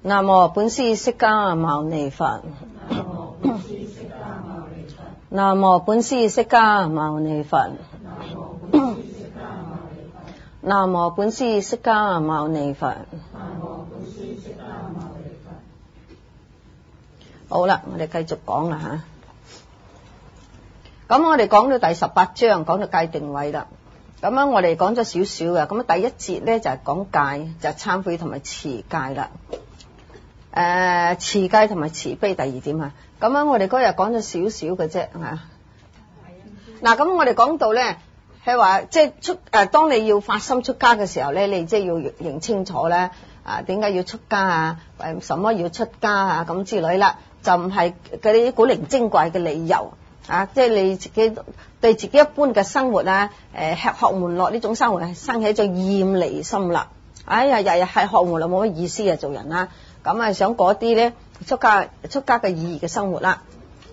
南無本師釋迦牟尼佛。南無本師釋迦牟尼佛。南無本師釋迦牟尼佛。好啦，我哋繼續講啦吓。咁我哋講到第18章，講到戒定慧啦。咁樣我哋講咗少少嘅，咁第一節咧就係講戒，就係懺悔同埋持戒啦。持戒同埋慈悲第二點啊。咁樣我哋嗰日講咗少少嘅啫吓。嗱，咁我哋講到咧係話，即係當你要發心出家嘅時候咧，你即係要認清楚咧，點解要出家啊？為什麼要出家啊？咁之類啦，就唔係嗰啲古靈精怪嘅理由啊！即係你自己對自己一般嘅生活啊，吃喝玩樂呢種生活係生起咗厭離心啦。哎呀，日日吃喝玩樂冇乜意思啊，做人啦。咁啊，想嗰啲咧出家嘅意義嘅生活啦。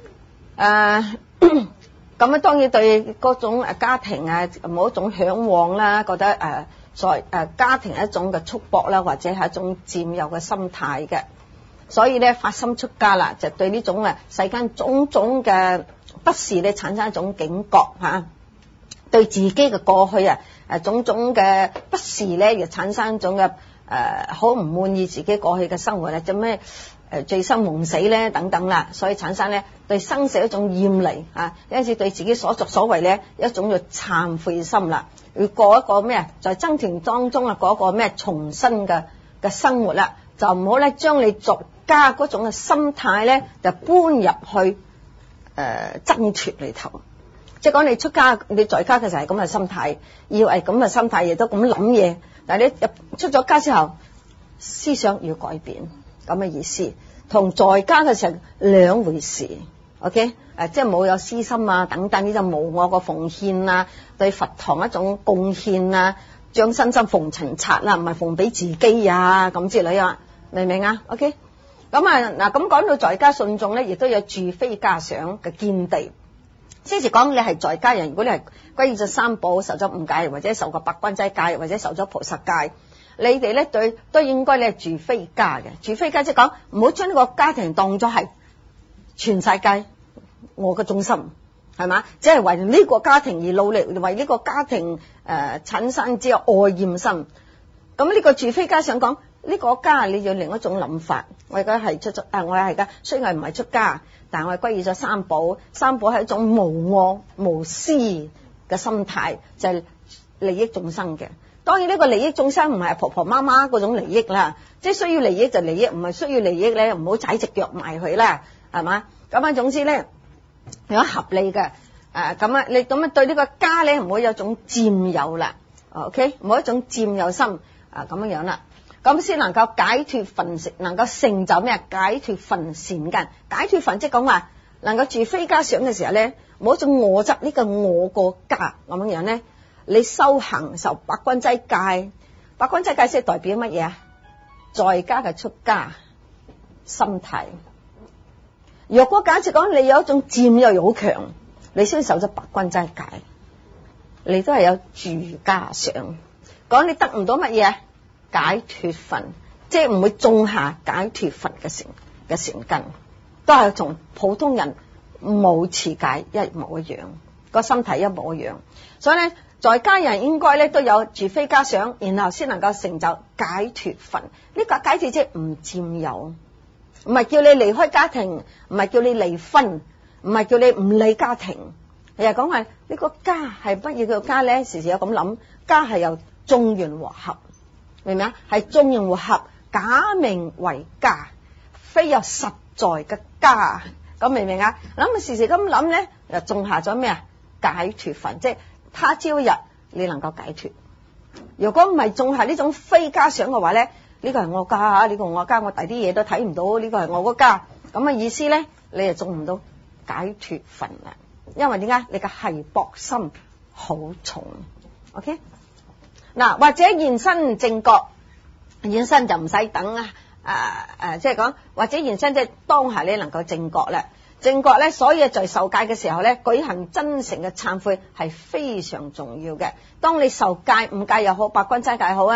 咁啊，當然對嗰種家庭啊冇一種向往啦，覺得家庭係一種嘅束縛啦，或者係一種佔有嘅心態嘅。所以咧發心出家啦，就對呢種世間種種嘅不是咧產生一種警覺吓，對自己嘅過去種種嘅不是咧，又產生一種嘅好唔滿意自己過去嘅生活咧，做咩醉生夢死咧等等啦，所以產生咧對生死一種厭離啊，因此對自己所作所為咧一種叫懺悔心啦，要過一個咩在僧團當中過一個咩重新嘅生活啦，就唔好咧將你作家嗰種嘅心態咧就搬入去掙脫裏頭。即係講你出家，你在家嘅時候係咁嘅心態，以為咁嘅心態亦都咁諗嘢，但係你入出咗家之後，思想要改變，咁嘅意思，同在家嘅時候兩回事。OK， 即係冇有私心啊等等，呢就無我個奉獻啊，對佛堂一種貢獻啊，將身心奉塵剎啦，唔係奉俾自己啊咁之類啊，明唔明啊 ？OK， 咁嗱，咁講到在家信眾咧，亦都有住非家想嘅見地。先至講你係在家人，如果你係皈依咗三寶，受咗五戒，或者受過八關齋戒，或者受咗菩薩戒，你哋咧都應該咧住非家嘅。住非家即係講唔好將呢個家庭當作係全世界我嘅中心，係嘛？只係為呢個家庭而努力，為呢個家庭產生之愛厭心。咁呢個住非家想講呢個家，你要另一種諗法。我而家係我係噶，雖然唔係出家，但係我係皈依咗三寶。三寶係一種無我無私嘅心態，就係利益眾生嘅。當然呢個利益眾生唔係婆婆媽媽嗰種利益啦，即係需要利益就利益，唔係需要利益咧，唔好踩隻腳埋去啦，係嘛？咁總之咧，如果合理嘅你咁樣對呢個家咧，唔好有種佔有啦 ，OK， 唔好一種佔有心咁樣啦。咁先能夠解脫分，能夠成就咩？解脫分善根。解脫分即係講話能夠住非家想嘅時候咧，冇一種我執呢個我個家咁樣咧，你修行受八關齋戒，八關齋戒即係代表乜嘢啊？在家嘅出家心態。若果假設講你有一種佔有欲好強，你先受咗八關齋戒，你都係有住家想。講你得唔到乜嘢？解脫分，即係唔會種下解脫分嘅成根，都係同普通人冇持戒一模一樣，個心態一模一樣。所以咧，在家人應該咧都有住非家想，然後先能夠成就解脫分。呢個解脫即係唔佔有，唔係叫你離開家庭，唔係叫你離婚，唔係叫你唔理家庭。又講係呢個家係乜嘢叫家咧？時時有咁諗，家係由眾緣和合。明唔明啊？係眾緣和合，假名為家，非有實在嘅家。咁明唔明啊？諗時時咁諗咧，又種下咗咩啊？解脫分，即係他朝日你能夠解脫。如果唔係種下呢種非家想嘅話咧，呢個係我家，呢個我家，我第啲嘢都睇唔到，呢個係我個家。咁嘅意思咧，你就種唔到解脫分啦。因為點解？你嘅繫縛心好重。OK。嗱，或者現身正覺，現身就唔使等即係講或者現身即係當下你能夠正覺啦。正覺咧，所以在受戒嘅時候咧，舉行真誠嘅懺悔係非常重要嘅。當你受戒五戒又好，八關齋戒好啊，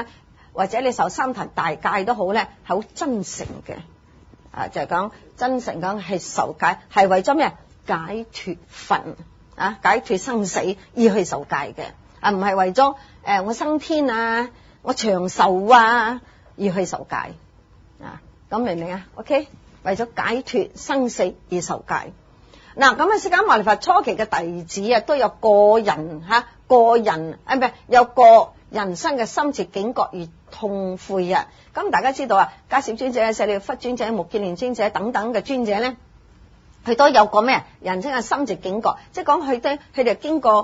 或者你受三壇大戒都好咧，係好真誠嘅，就係講真誠講係受戒，係為咗咩？解脫份解脫生死而去受戒嘅，唔係為咗我升天啊，我長壽啊而去受戒咁明唔明啊 ？OK， 為咗解脫生死而受戒。嗱，咁釋迦牟尼佛初期嘅弟子啊，都有個人有個人生嘅深切警覺而痛悔啊。咁大家知道啊，迦葉尊者、舍利弗尊者、目犍連尊者等等嘅尊者咧，佢都有個咩人生嘅深切警覺，即係講佢哋經過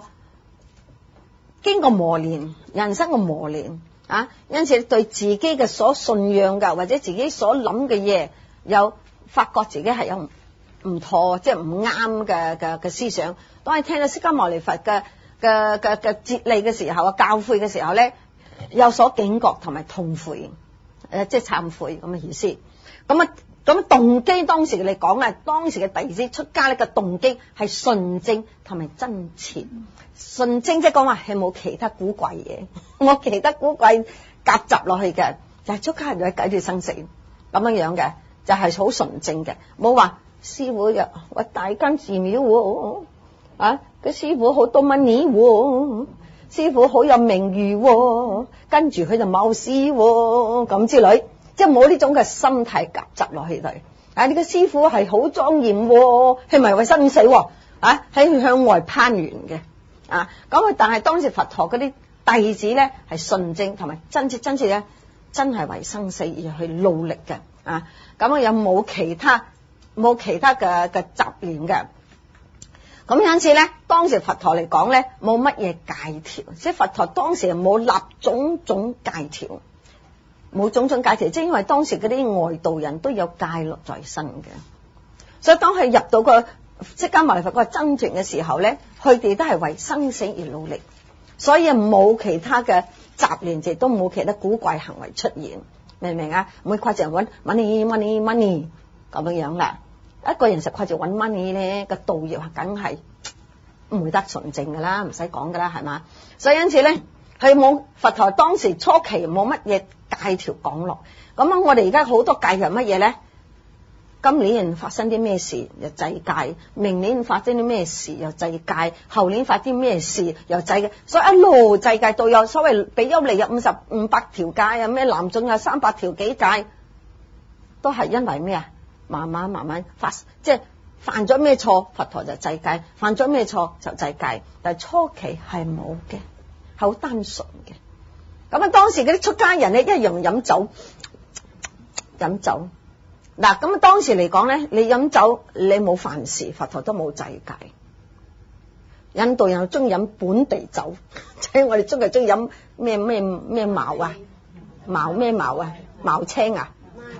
磨練，人生嘅磨練因此對自己嘅所信仰嘅或者自己所諗嘅嘢，有發覺自己係有唔妥，即係唔啱嘅思想。當你聽到釋迦牟尼佛嘅哲理嘅時候教誨嘅時候咧，有所警覺同埋痛悔，即係懺悔咁嘅意思。咁動機當時嚟講啊，當時嘅弟子出家呢個動機係純正同埋真切。純正即係講話係冇其他古怪嘢，冇其他古怪夾雜落去嘅，就係出家人就解決生死咁樣嘅，就係好純正嘅，冇話師傅又話大間寺廟喎，個師傅好多 money 喎，師傅好有名譽喎，跟住佢就冒失喎咁之類。即係冇呢種嘅心態夾雜落去度，你個師傅係好莊嚴喎，係咪為生死喎？喺向外攀緣嘅，咁但係當時佛陀嗰啲弟子咧係純正同埋真切咧，真係為生死而去努力嘅，咁有冇其他嘅雜念嘅？咁因此咧，當時佛陀嚟講咧冇乜嘢戒條，即係佛陀當時冇立種種戒條。冇種種戒條，即係因為當時嗰啲外道人都有戒律在身嘅，所以當佢入到個釋迦牟尼佛嗰個僧團嘅時候咧，佢哋都係為生死而努力，所以冇其他嘅雜念，亦都冇其他古怪行為出現，明唔明啊？唔會掛住揾 money 咁樣啦。一個人實掛住揾 money 咧，個道業梗係唔會得純正噶啦，唔使講噶啦，係嘛？所以因此咧，佢冇佛陀當時初期冇乜嘢戒條講落，咁我哋而家好多戒條乜嘢咧？今年發生啲咩事又制戒，明年發生啲咩事又制戒，後年發啲咩事又制戒，所以一路制戒到有所謂比丘尼有500條戒啊，咩男眾有300條幾戒，都係因為咩啊？慢慢即係犯咗咩錯，佛陀就制戒；犯咗咩錯就制戒。但係初期係冇嘅，係好單純嘅。咁當時嗰啲出家人咧，一樣飲酒。嗱，咁當時嚟講咧，你飲酒你冇犯事，佛陀都冇制戒。印度人又中意飲本地酒，即係我哋中意飲咩茅啊？茅咩茅啊？茅青啊？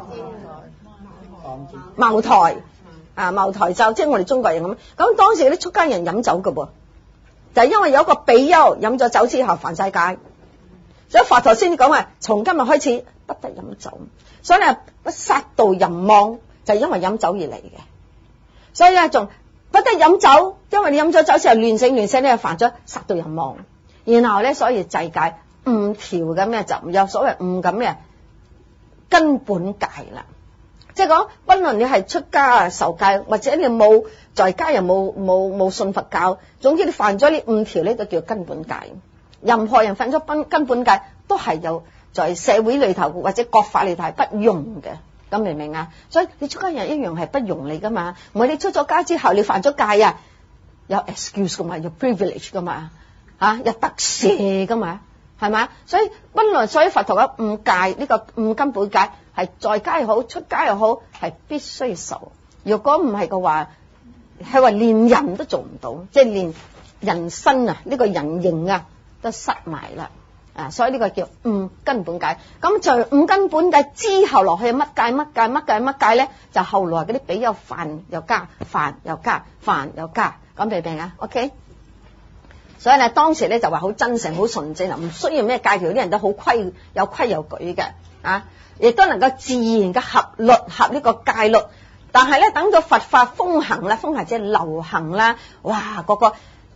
茅台茅台酒，即係我哋中國人咁。咁當時嗰啲出家人飲酒㗎噃，就係因為有一個比丘飲咗酒之後犯晒戒，所以佛陀先至講話，從今日開始不得飲酒。所以咧，殺盜淫妄就係因為飲酒而嚟嘅。所以咧，仲不得飲酒，因為你飲咗酒之後亂性咧，犯咗殺盜淫妄。然後咧，所以制戒5條嘅咩就有所謂5咁嘅根本戒啦。即係講，不論你係出家啊受戒，或者你冇在家又冇信佛教，總之你犯咗呢5條呢，就叫根本戒。任何人犯咗根本戒，都係有在社會裏頭或者國法裏頭係不容嘅，咁明唔明啊？所以你出家人一樣係不容你噶嘛，唔係你出咗家之後你犯咗戒啊，有 excuse 噶嘛，有 privilege 噶嘛，有特赦噶嘛，係咪？所以所以佛陀嘅5戒呢個5根本戒係在家又好出家又好係必須受，如果唔係嘅話，係話連人都做唔到，即係連人身啊呢個人形啊都失埋啦。所以呢個叫5根本戒。咁就5根本戒之後落去乜戒咧？就後來嗰啲比丘犯又加，咁明唔明啊 ？OK。所以咧當時咧就話好真誠、好純正，唔需要咩戒條，啲人都好有規有矩嘅，亦都能夠自然嘅合呢個戒律。但係咧等到佛法風行啦，風行即係流行啦，哇個個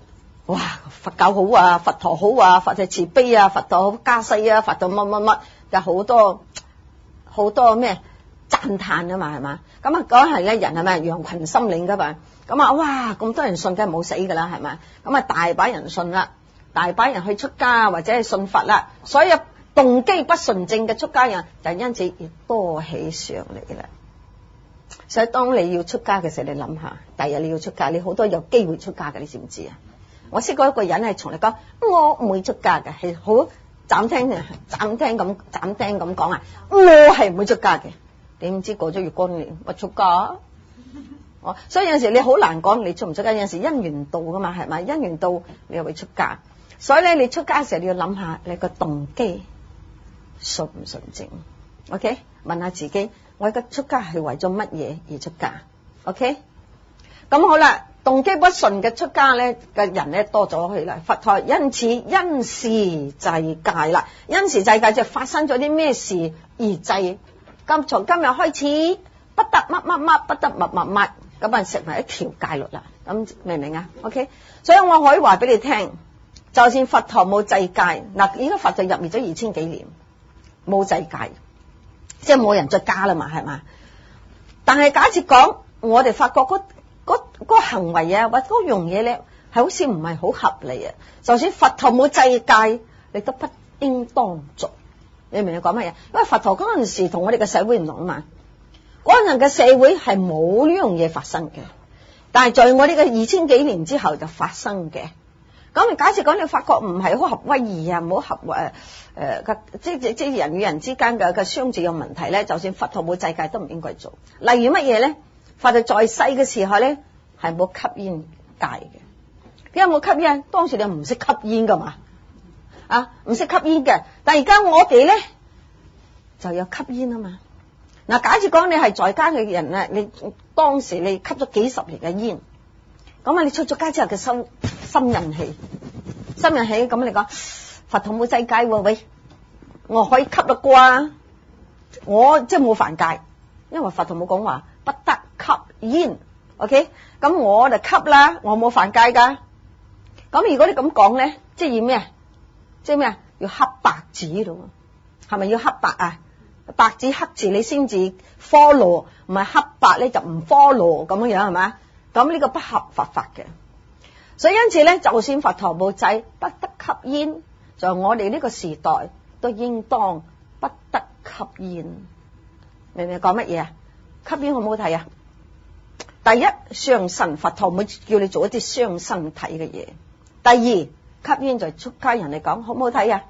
哇，佛教好啊，佛陀好啊，佛係慈悲啊，佛陀好加世啊，佛陀乜乜乜，就好多咩讚歎啊嘛，係嘛？咁啊講係咧，人係咪羊群心領噶嘛？咁啊哇，咁多人信梗係冇死噶啦，係咪？咁啊大把人信啦，大把人去出家或者係信佛啦，所以動機不純正嘅出家人就因此而多起上嚟啦。所以當你要出家嘅時候，你諗下，第日你要出家，你好多有機會出家嘅，你知唔知啊？我識過一個人係從嚟講我唔會出家嘅，係好斬釘咁講啊，我係唔會出家嘅。點知過咗若干年，我出家。所以有陣時你好難講你出唔出家，有陣時因緣到噶嘛，係咪？因緣到你又會出家。所以咧，你出家嘅時候你要諗下你個動機純唔純正。OK， 問下自己，我而家出家係為咗乜嘢而出家 ？OK， 咁好啦，動機不純嘅出家咧嘅人咧多咗去啦。佛陀因此因時制戒啦，因時制戒就發生咗啲咩事而制。咁從今日開始不得乜乜乜，不得乜乜乜，咁啊成為一條戒律啦。咁明唔明啊 ？OK， 所以我可以話俾你聽，就算佛陀冇制戒，嗱，而家佛就入滅咗2000幾年，冇制戒。即係冇人再加啦嘛，係嘛？但係假設講，我哋發覺嗰行為啊，或者嗰樣嘢咧，係好似唔係好合理啊。就算佛陀冇制戒，你都不應當做。你明唔明講乜嘢？因為佛陀嗰陣時同我哋嘅社會唔同啊嘛。嗰陣嘅社會係冇呢樣嘢發生嘅，但係在我哋嘅2000幾年之後就發生嘅。咁假設講你發覺唔係好合威儀啊，唔好合即係人與人之間嘅相處有問題咧，就算佛陀冇制戒都唔應該做。例如乜嘢咧？佛陀在世嘅時候咧係冇吸煙戒嘅。點解冇吸煙？當時你唔識吸煙噶嘛，唔識吸煙嘅。但係而家我哋咧就有吸煙啊嘛。嗱，假設講你係在家嘅人啊，你當時你吸咗幾十年嘅煙，咁啊你出咗家之後嘅心癮氣，咁你講佛陀冇制戒喎，喂，我可以吸得啩？我即係冇犯戒，因為佛陀冇講話不得吸煙 ，OK？ 咁我就吸啦，我冇犯戒噶。咁如果你咁講咧，即係要咩？即係咩啊？要黑白紙咯，係咪要黑白啊？白紙黑字你先至 follow， 唔係黑白咧就唔 follow 咁樣係咪？咁呢個不合法嘅。所以因此咧，就算佛陀冇制不得吸煙，在我哋呢個時代都應當不得吸煙。明唔明講乜嘢啊？吸煙好唔好睇啊？第一，傷身，佛陀唔會叫你做一啲傷身體嘅嘢。第二，吸煙在出家人嚟講好唔好睇啊？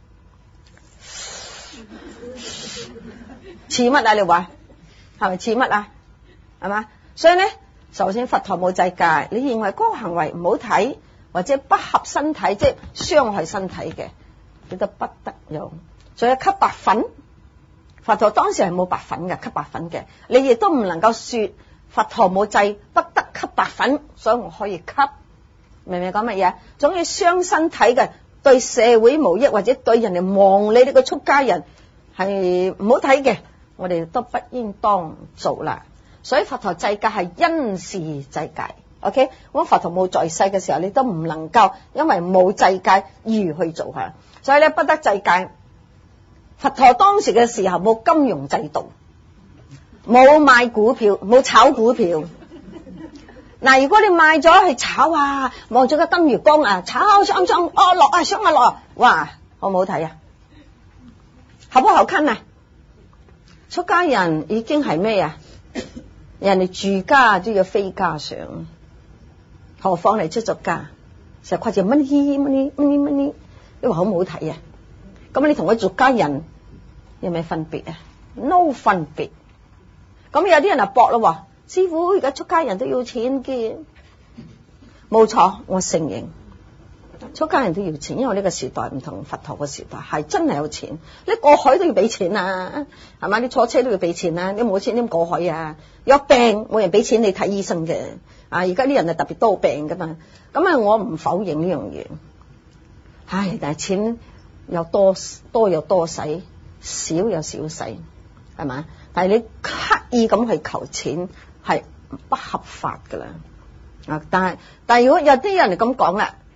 似乜啊？你話係咪似乜啊？係嘛？所以咧，首先佛陀冇制戒，你認為嗰個行為唔好睇或者不合身體，即係傷害身體嘅，你都不得用。仲有吸白粉，佛陀當時係冇白粉嘅，吸白粉嘅，你亦都唔能夠說佛陀冇制不得吸白粉，所以我可以吸。明唔明講乜嘢？總之傷身體嘅，對社會無益或者對人哋望你哋個出家人係唔好睇嘅，我哋都不應當做啦。所以佛陀制戒係因時制戒 ，OK？ 咁佛陀冇在世嘅時候，你都唔能夠因為冇制戒而去做吓。所以咧，不得制戒。佛陀當時嘅時候冇金融制度，冇買股票，冇炒股票。嗱，如果你買咗去炒啊，望住個燈月光啊，炒上落啊，上啊落，哇，好唔好睇啊？好不好看啊？出家人已經係咩啊？人哋住家都要飛家上，何況你出咗家，成日掛住money，你話好唔好睇啊？咁你同佢出家人有咩分別啊 ？No 分別。咁有啲人就搏咯，師傅而家出家人都要錢嘅，冇錯，我承認出家人都要錢，因為呢個時代唔同佛陀個時代，係真係有錢。你過海都要俾錢啊，係嘛？你坐車都要俾錢啊，你冇錢點過海啊？有病冇人俾錢你睇醫生嘅啊！而家啲人係特別多病噶嘛，咁啊我唔否認呢樣嘢。唉，但係錢又多又多使，少又少使，係嘛？但係你刻意咁去求錢係不合法噶啦。啊，但係如果有啲人嚟咁講啦，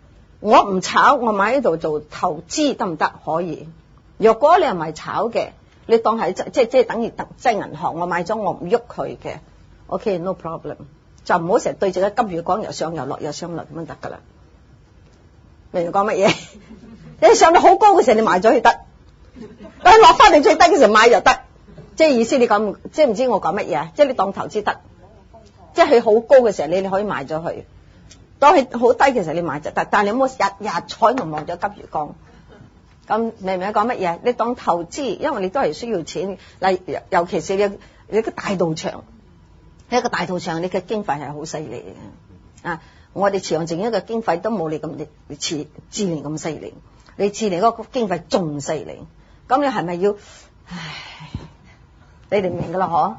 我唔炒，我買喺度做投資得唔得？可以。若果你係咪炒嘅，你當係即係等於即係銀行，我買咗我唔喐佢嘅 ，OK no problem， 就唔好成日對住個金魚缸又上又落又上落咁樣得噶啦。明唔明講乜嘢？你上到好高嘅時候你買咗佢得，但落翻嚟最低嘅時候買又得，即係意思你講即係唔知我講乜嘢？即係你當投資得，即係佢好高嘅時候你可以買咗佢，當佢好低嘅時候你買就得，但係你唔好日日坐喺度望咗金魚缸。咁明唔明講乜嘢？你當投資，因為你都係需要錢。嗱，尤其是你個大道場，一個大道場你嘅經費係好犀利嘅啊！我哋慈陽淨一個經費都冇你咁你智聯咁犀利，你智聯嗰個經費仲犀利。咁你係咪要？唉，你哋明噶啦嗬？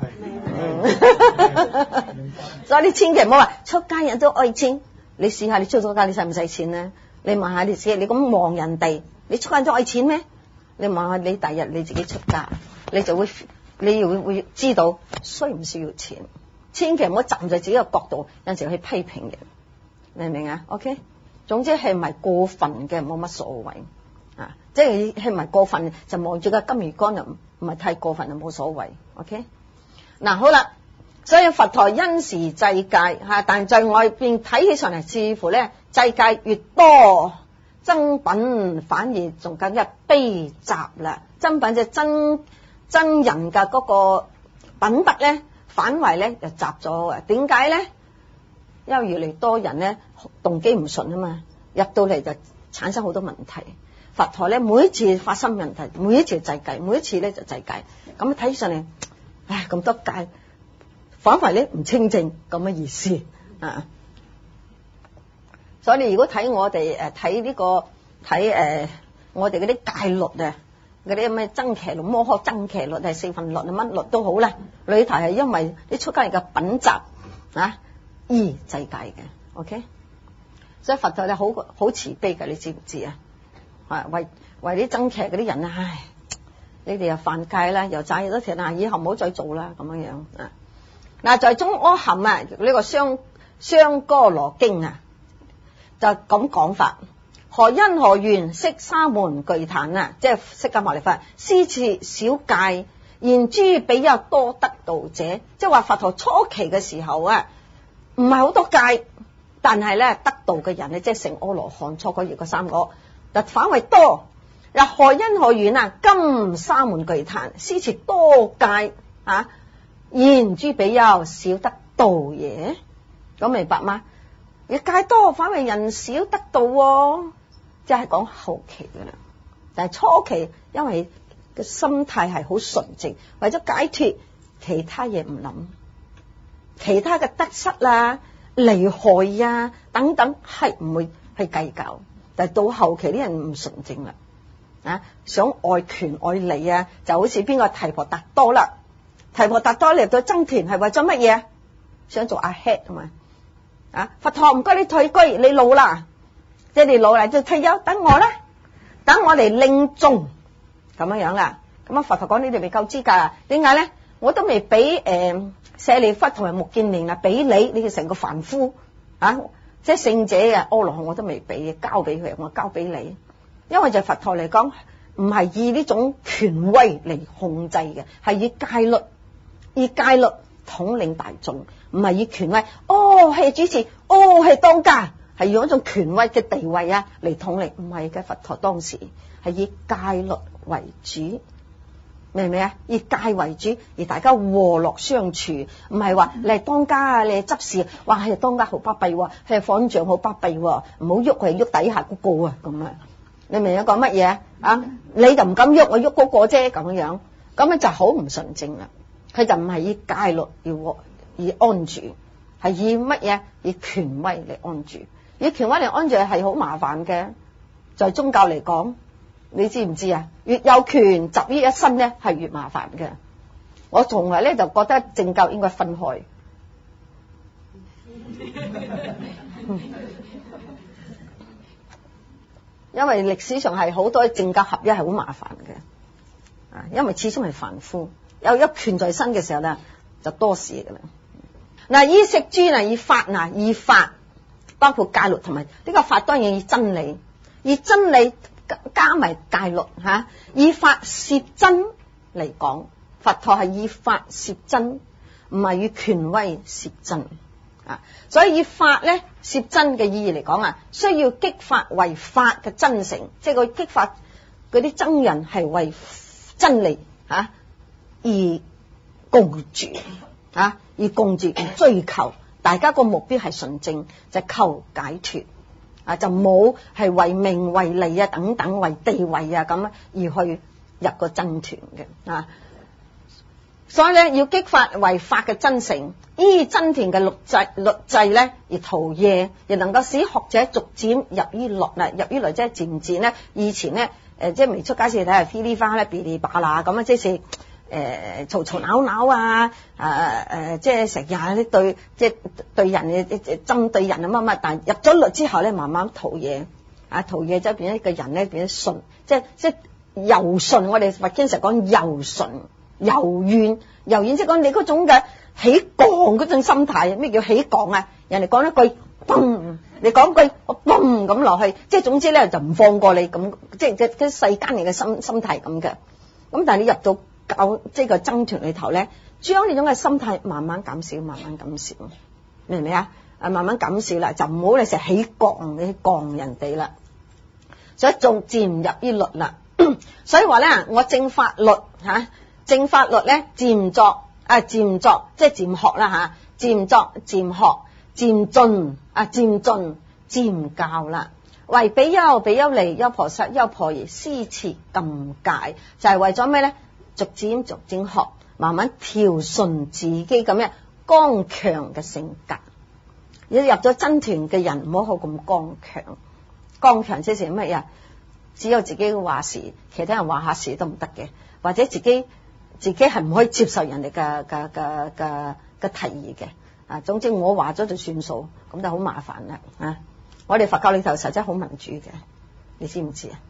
所以你千祈唔好話出街人都愛錢。你試下你出咗街你使唔使錢咧？你問下你自己，你咁望人哋。你出街都愛錢咩？你望下你第日你自己出家，你就會會知道需唔需要錢。千祈唔好站在自己嘅角度，有陣時去批評人，明唔明啊 ？OK， 總之係咪過分嘅冇乜所謂啊，即係咪過分就望住個金魚缸就唔係太過分就冇所謂。OK， 嗱好啦，所以佛陀因時制戒吓，但在外邊睇起上嚟似乎咧制戒越多。僧品反而仲更加卑雜啦，僧品就真人嘅嗰個品德咧，反為咧就雜咗嘅。點解咧？因為越嚟越多人咧動機唔順啊嘛，入到嚟就產生好多問題。佛陀咧每一次發生問題，每一次制戒，每一次咧就制戒。咁睇上嚟，唉咁多戒，反為咧唔清淨咁嘅意思啊。所以你如果睇我哋睇呢個睇我哋嗰啲戒律啊，嗰啲咩僧伽律、摩訶僧伽律係四分律啊，乜律都好啦，裏頭係因為你出家人嘅品習啊而制戒嘅 ，OK。所以佛陀係好慈悲嘅，你知唔知啊？啊為啲僧伽嗰啲人啊，唉，你哋又犯戒啦，又詐咗條，以後唔好再做啦，咁樣樣啊。嗱，在中阿含啊呢個相哥羅經啊。就咁講法，何因何緣釋沙門具壇啊，即係釋迦牟尼佛施設小戒，言諸比丘多得道者，即係話佛陀初期嘅時候啊，唔係好多戒，但係咧得道嘅人咧，即係成阿羅漢初果業嗰三個，就反為多。又何因何緣啊？今沙門具壇施設多戒啊，言諸比丘少得道耶？咁明白嗎？你戒多反為人少得道，即係講後期噶啦。但係初期因為個心態係好純淨，為咗解脫其他嘢唔諗，其他嘅得失啊、利害啊等等係唔會去計較。但係到後期啲人唔純淨啦，啊想愛權愛利啊，就好似邊個提婆達多啦。提婆達多嚟到僧團係為咗乜嘢？想做阿 head 啊嘛。啊！佛陀唔該你退居，你老啦，即係你老啦就退休，等我啦，等我嚟令眾咁樣啦。咁啊，佛陀講你哋未夠資格啊？點解咧？我都未俾舍利弗同埋目犍連啊，俾你哋成個凡夫啊，即係聖者啊，阿羅漢我都未俾，交俾佢，我交俾你。因為就佛陀嚟講，唔係以呢種權威嚟控制嘅，係以戒律統領大眾。唔係以權威，係主持，係當家，係用一種權威嘅地位啊嚟統領，唔係嘅。佛陀當時係以戒律為主，明唔明啊？以戒為主，而大家和樂相處，唔係話你係當家啊，你係執事，哇係當家好巴閉，係方丈好巴閉，唔好喐佢，喐底下嗰個啊咁啊！你明唔明講乜嘢啊？你就唔敢喐，我喐嗰個啫咁樣，咁樣就好唔純正啦。佢就唔係以戒律而安住，係以乜嘢？以權威嚟安住。以權威嚟安住係好麻煩嘅，在宗教嚟講，你知唔知啊？越有權集於一身咧，係越麻煩嘅。我從來咧就覺得政教應該分開。因為歷史上係好多政教合一係好麻煩嘅，啊，因為始終係凡夫，有一權在身嘅時候咧，就多事噶啦。嗱，以食住嗱，以法嗱，以法包括戒律同埋呢個法，當然以真理，以真理加埋戒律吓，以法攝真嚟講，佛陀係以法攝真，唔係以權威攝真啊。所以以法咧攝真嘅意義嚟講啊，需要激發為法嘅真誠，即係佢激發嗰啲僧人係為真理啊而共住啊，而共住而追求，大家個目標係純正，就求解脫啊，就冇係為名為利啊等等，為地位啊咁而去入個僧團嘅啊。所以咧要激發為法嘅真誠，依僧團嘅律制咧而陶冶，亦能夠使學者逐漸入於律啦，入於律即係漸漸咧。以前咧即係未出家時睇下噼里啪啦噼里啪啦咁啊，即係嘈嘈鬧鬧啊，即係成日啲對即係對人嘅針對人啊乜乜，但係入咗律之後咧，慢慢陶冶啊，陶冶就變咗一個人咧變咗順，即係柔順。我哋佛經常講柔順。柔軟即係講你嗰種嘅起降嗰種心態。咩叫起降啊？人哋講一句嘣，你講句我嘣咁落去，即係總之咧就唔放過你咁，即係世間人嘅心態咁嘅。咁但係你入到教即係個僧團裏頭咧，將呢種嘅心態慢慢減少，慢慢減少，明唔明啊？慢慢減少啦，就唔好你成日起降，你降人哋啦。所以仲漸入於律啦。所以話咧，我正法律吓。正法律咧，漸作即係漸學啦吓，漸作漸學漸進漸教啦。為比丘尼、優婆塞、優婆夷施設禁戒，就係為咗咩咧？逐漸學，慢慢調順自己咁樣剛強嘅性格。如果入咗僧團嘅人，唔好咁剛強。剛強即係乜嘢？只有自己話事，其他人話下事都唔得嘅，或者自己係唔可以接受人哋嘅提議嘅啊。總之我話咗就算數，咁就好麻煩啦啊！我哋佛教裏頭實質好民主嘅，你知唔知啊？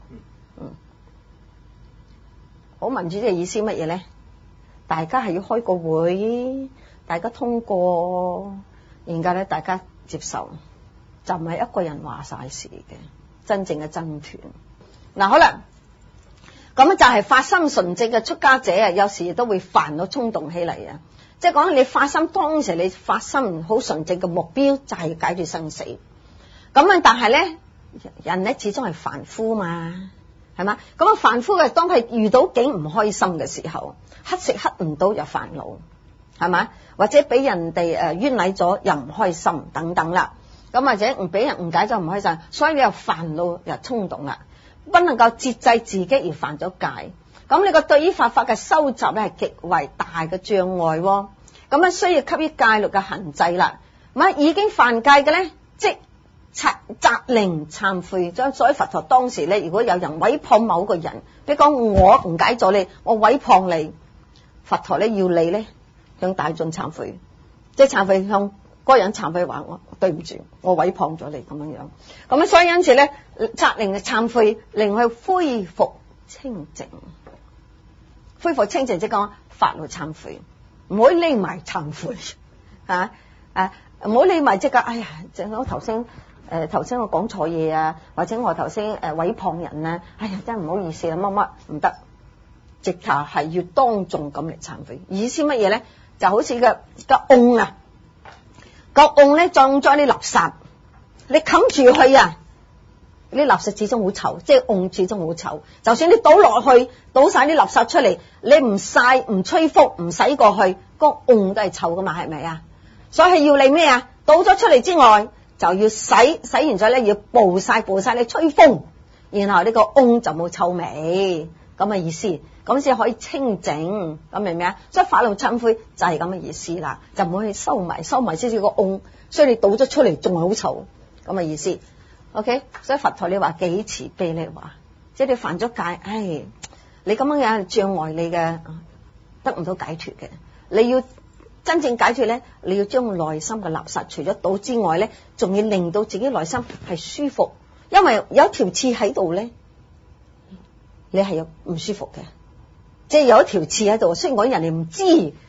好民主嘅意思乜嘢咧？大家係要開個會，大家通過，然後咧大家接受，就唔係一個人話晒事嘅。真正嘅僧團嗱，好啦。咁就係發心純正嘅出家者啊，有時都會煩惱衝動起嚟啊！即係講你發心，當時你發心好純正嘅目標就係解決生死。咁啊，但係咧人咧始終係凡夫嘛，係嘛？咁啊凡夫嘅當佢遇到境唔開心嘅時候，乞食乞唔到又煩惱，係嘛？或者俾人哋冤禮咗又唔開心等等啦。咁或者唔俾人誤解咗唔開心，所以你又煩惱又衝動啦。不能夠節制自己而犯咗戒，咁你個對於法嘅收集咧係極為大嘅障礙，咁啊需要給予戒律嘅限制啦。咁已經犯戒嘅咧，即責令懺悔。所以佛陀當時咧，如果有人毀謗某個人，比如講我誤解咗你，我毀謗你，佛陀咧要你咧向大眾懺悔，即係懺悔向嗰個人懺悔話我對唔住，我毀謗咗你咁樣樣。咁所以因此咧，責令嘅懺悔，令佢恢復清淨。恢復清淨即係講法律懺悔，唔好匿埋懺悔嚇唔好匿埋即係哎呀，我頭先我講錯嘢啊，或者我頭先毀謗人啊，哎呀真係唔好意思啦，乜乜唔得，直頭係要當眾咁嚟懺悔。意思乜嘢咧？就好似個甕啊。個甕咧裝咗啲垃圾，你冚住佢啊，啲垃圾始終好臭，即係甕始終好臭。就算你倒落去，倒晒啲垃圾出嚟，你唔曬唔吹風唔洗過去，個甕都係臭噶嘛，係咪啊？所以要你咩啊？倒咗出嚟之外，就要洗完咗咧，要暴晒你吹風，然後呢個甕就冇臭味，咁嘅意思。咁先可以清淨，咁明唔明啊？所以法律懺悔就係咁嘅意思啦，就唔好去收埋先至個甕，所以你倒咗出嚟仲係好臭，咁嘅意思。OK， 所以佛陀你話幾慈悲咧，話即係你犯咗戒，你咁樣嘅障礙你嘅得唔到解脫嘅，你要真正解脫咧，你要將內心嘅垃圾除咗倒之外咧，仲要令到自己內心係舒服，因為有一條刺喺度咧，你係有唔舒服嘅。即係有一條刺喺度，雖然講人哋唔知，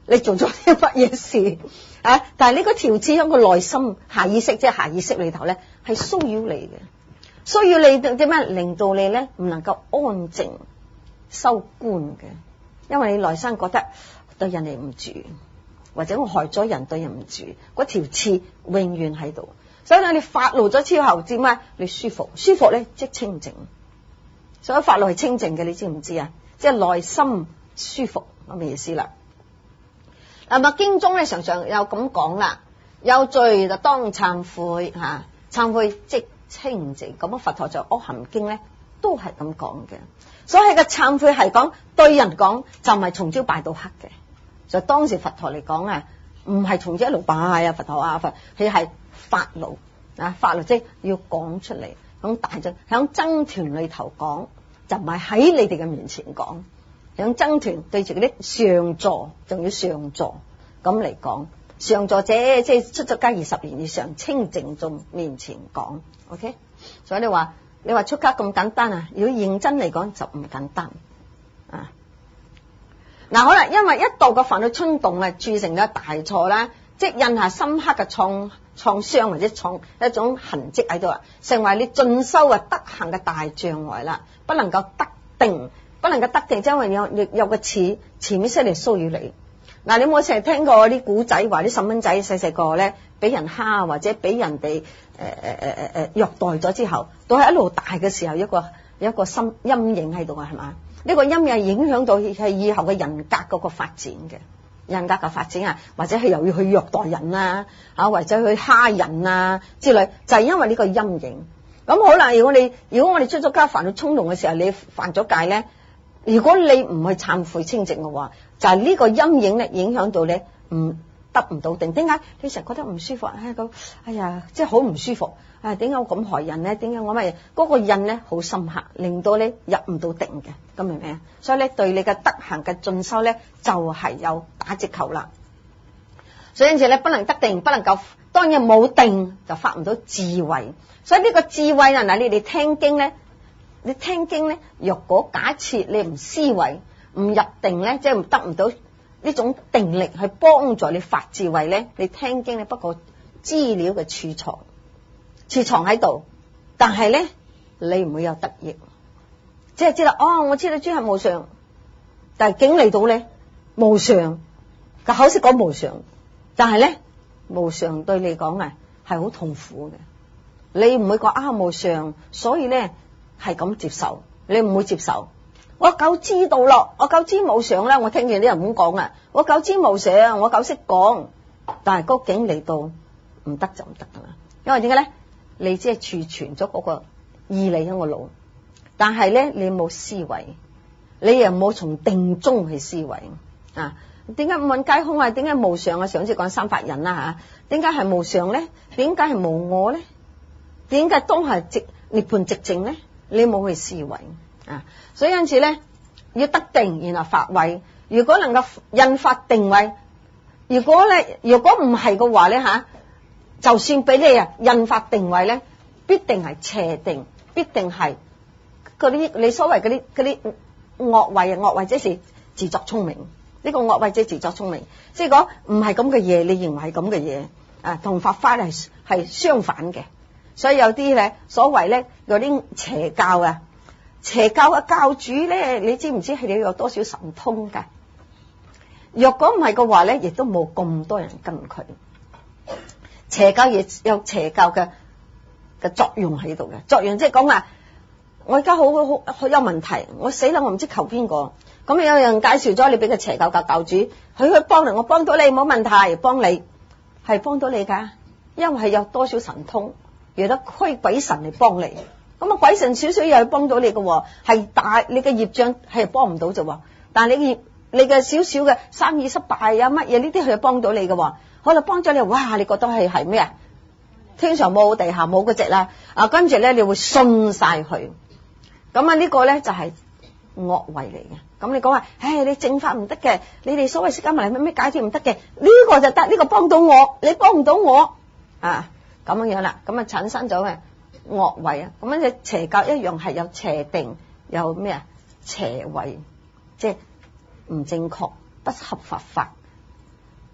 你做咗啲乜嘢事啊？但係呢個條刺喺個內心下意識，即係下意識裏頭咧，係騷擾你嘅，騷擾你點樣令到你咧唔能夠安靜收觀嘅，因為你內心覺得對人哋唔住，或者我害咗人對人唔住，嗰條刺永遠喺度。所以咧，你發怒咗之後，點解你舒服？舒服咧即清靜。所以發怒係清靜嘅，你知唔知啊？即係內心舒服咁嘅意思啦。嗱，《經》中咧常常有咁講啦，有罪就當懺悔吓，懺悔即清靜。咁佛陀就《阿含經》咧都係咁講嘅。所以個懺悔係講對人講，就唔係從朝拜到黑嘅。就當時佛陀嚟講啊，唔係從朝一路拜啊佛陀啊佛，佢係發怒啊，發怒即係要講出嚟，響大眾響僧團裏頭講，就唔係喺你哋嘅面前講。響僧團對住嗰啲上座，仲要上座咁嚟講，上座者即係出咗家20年以上清淨眾面前講 ，OK。所以你話出家咁簡單啊？如果認真嚟講就唔簡單啊。嗱，好啦，因為一度嘅煩惱衝動啊，鑄成咗大錯啦，即係印下深刻嘅創傷或者一種痕跡喺度啊，成為你進修啊德行嘅大障礙啦，不能夠得定，即係因為有個潛意識嚟騷擾你。嗱，你有冇成日聽過啲古仔話啲細蚊仔細個咧俾人蝦或者俾人哋虐待咗之後，到係一路大嘅時候，有一個心陰影喺度啊，係嘛？呢個陰影係影響到係以後嘅人格嗰個發展嘅，人格嘅發展啊，或者係又要去虐待人啊，或者去蝦人啊之類，就係因為呢個陰影。咁好啦，如果我哋出咗家煩惱衝動嘅時候，你犯咗戒咧，如果你唔去懺悔清淨嘅話，就係呢個陰影咧影響到你得唔到定。點解你成日覺得唔舒服？哎呀，即係好唔舒服。點解我咁害人咧？點解我乜嘢？嗰個印咧好深刻，令到你入唔到定嘅，咁明唔明啊？所以咧對你嘅德行嘅進修咧就係有打折扣啦。所以因此咧不能得定，不能夠，當然冇定就發唔到智慧。所以呢個智慧啊，嗱，你哋聽經咧，若果假設你唔思維唔入定咧，即係得唔到呢種定力去幫助你發智慧咧，你聽經咧不過資料嘅儲藏喺度，但係咧你唔會有得益，即係知道我知道諸行無常，但係境嚟到咧無常，個口識講無常，但係咧無常對你講啊係好痛苦嘅，你唔會講無常，所以咧係咁接受，你唔會接受。我夠知道咯，我夠知無常啦，我聽見啲人咁講啊，我夠知無常，我夠識講，但係嗰境嚟到唔得就唔得噶啦，因為點解咧？你只係儲存咗嗰個義理喺個腦，但係咧你冇思維，你又冇從定中去思維啊？點解五蘊皆空啊？點解無常啊？上次講三法忍啦吓，點解係無常咧？點解係無我咧？點解當係涅槃寂靜咧？你冇去思維啊！所以因此咧要得定，然後發慧。如果能夠引發定慧，如果唔係嘅話咧吓，就算俾你引發定位咧，必定係邪定，必定係嗰啲你所謂嗰啲惡慧啊，惡慧即是自作聰明。呢個惡慧即係自作聰明，即係講唔係咁嘅嘢，你認為係咁嘅嘢啊，同法法係相反嘅。所以有啲咧所謂咧有啲邪教啊，邪教嘅教主咧，你知唔知係你有多少神通㗎？若果唔係嘅話咧，亦都冇咁多人跟佢。邪教亦有邪教嘅作用喺度嘅，作用即係講話我而家好有問題，我死啦，我唔知求邊個。咁有人介紹咗你俾個邪教嘅教主，佢去幫你，我幫到你冇問題，幫你係幫到你噶，因為係有多少神通，有得驅鬼神嚟幫你。咁鬼神少少又係幫到你嘅，係大你嘅業障係幫唔到啫。但係你嘅少少嘅生意失敗啊乜嘢呢啲佢係幫到你嘅。可能幫咗你，哇！你覺得係咩啊？天上冇地下冇嗰隻啦，跟住咧你會信晒佢。咁呢個咧就係惡慧嚟嘅。咁你講話，你正法唔得嘅，你哋所謂釋迦牟尼咩解決唔得嘅，呢個就得，呢個幫到我，你幫唔到我啊，咁樣啦，咁產生咗嘅惡慧啊。咁樣邪教一樣係有邪定，有咩啊邪慧，即係唔正確、不合法法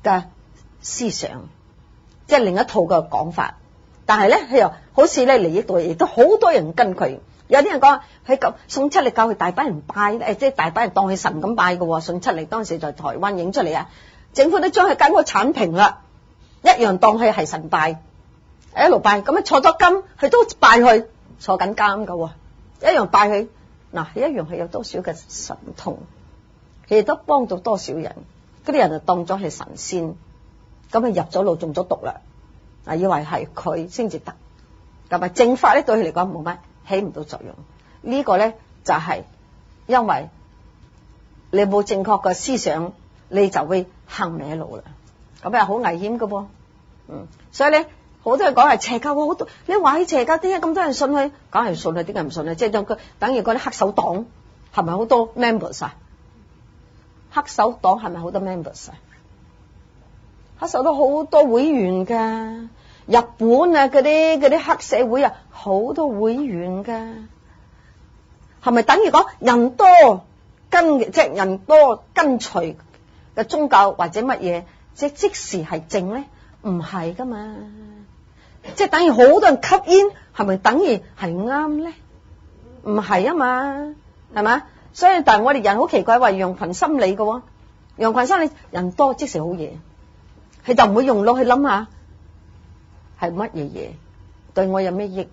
嘅思想，即係另一套嘅講法。但係咧，佢又好似咧利益度，亦都好多人跟佢。有啲人講佢咁送出嚟教佢大班人拜，即係大班人當佢神咁拜嘅。送出嚟當時在台灣影出嚟啊，政府都將佢揀個產評啦，一樣當佢係神拜，一路拜咁啊，坐咗監，佢都拜佢坐緊監嘅，一樣拜佢。嗱，一樣係有多少嘅神通，佢亦都幫到多少人。嗰啲人就當咗係神仙，咁啊入咗牢中咗毒啦，啊以為係佢先至得，咁啊正法咧對佢嚟講冇乜。起唔到作用，呢個咧就係因為你冇正確嘅思想，你就會行歪路啦。咁啊好危險嘅噃，所以咧好多人講係邪教，好多你話係邪教，點解咁多人信佢？梗係信佢，點解唔信佢？即係等於嗰啲黑手黨，係咪好多 members 啊？黑手黨係咪好多 members 啊？黑手黨好多會員噶。日本啊，嗰啲黑社會啊，好多會員噶，係咪等於講人多即係人多跟隨嘅宗教或者乜嘢，即時係正咧？唔係噶嘛，即係等於好多人吸煙，係咪等於係啱咧？唔係啊嘛，係嘛？所以但係我哋人好奇怪，話羊群心理嘅，羊群心理人多即時好嘢，佢就唔會用腦去諗下。係乜嘢嘢對我有咩益？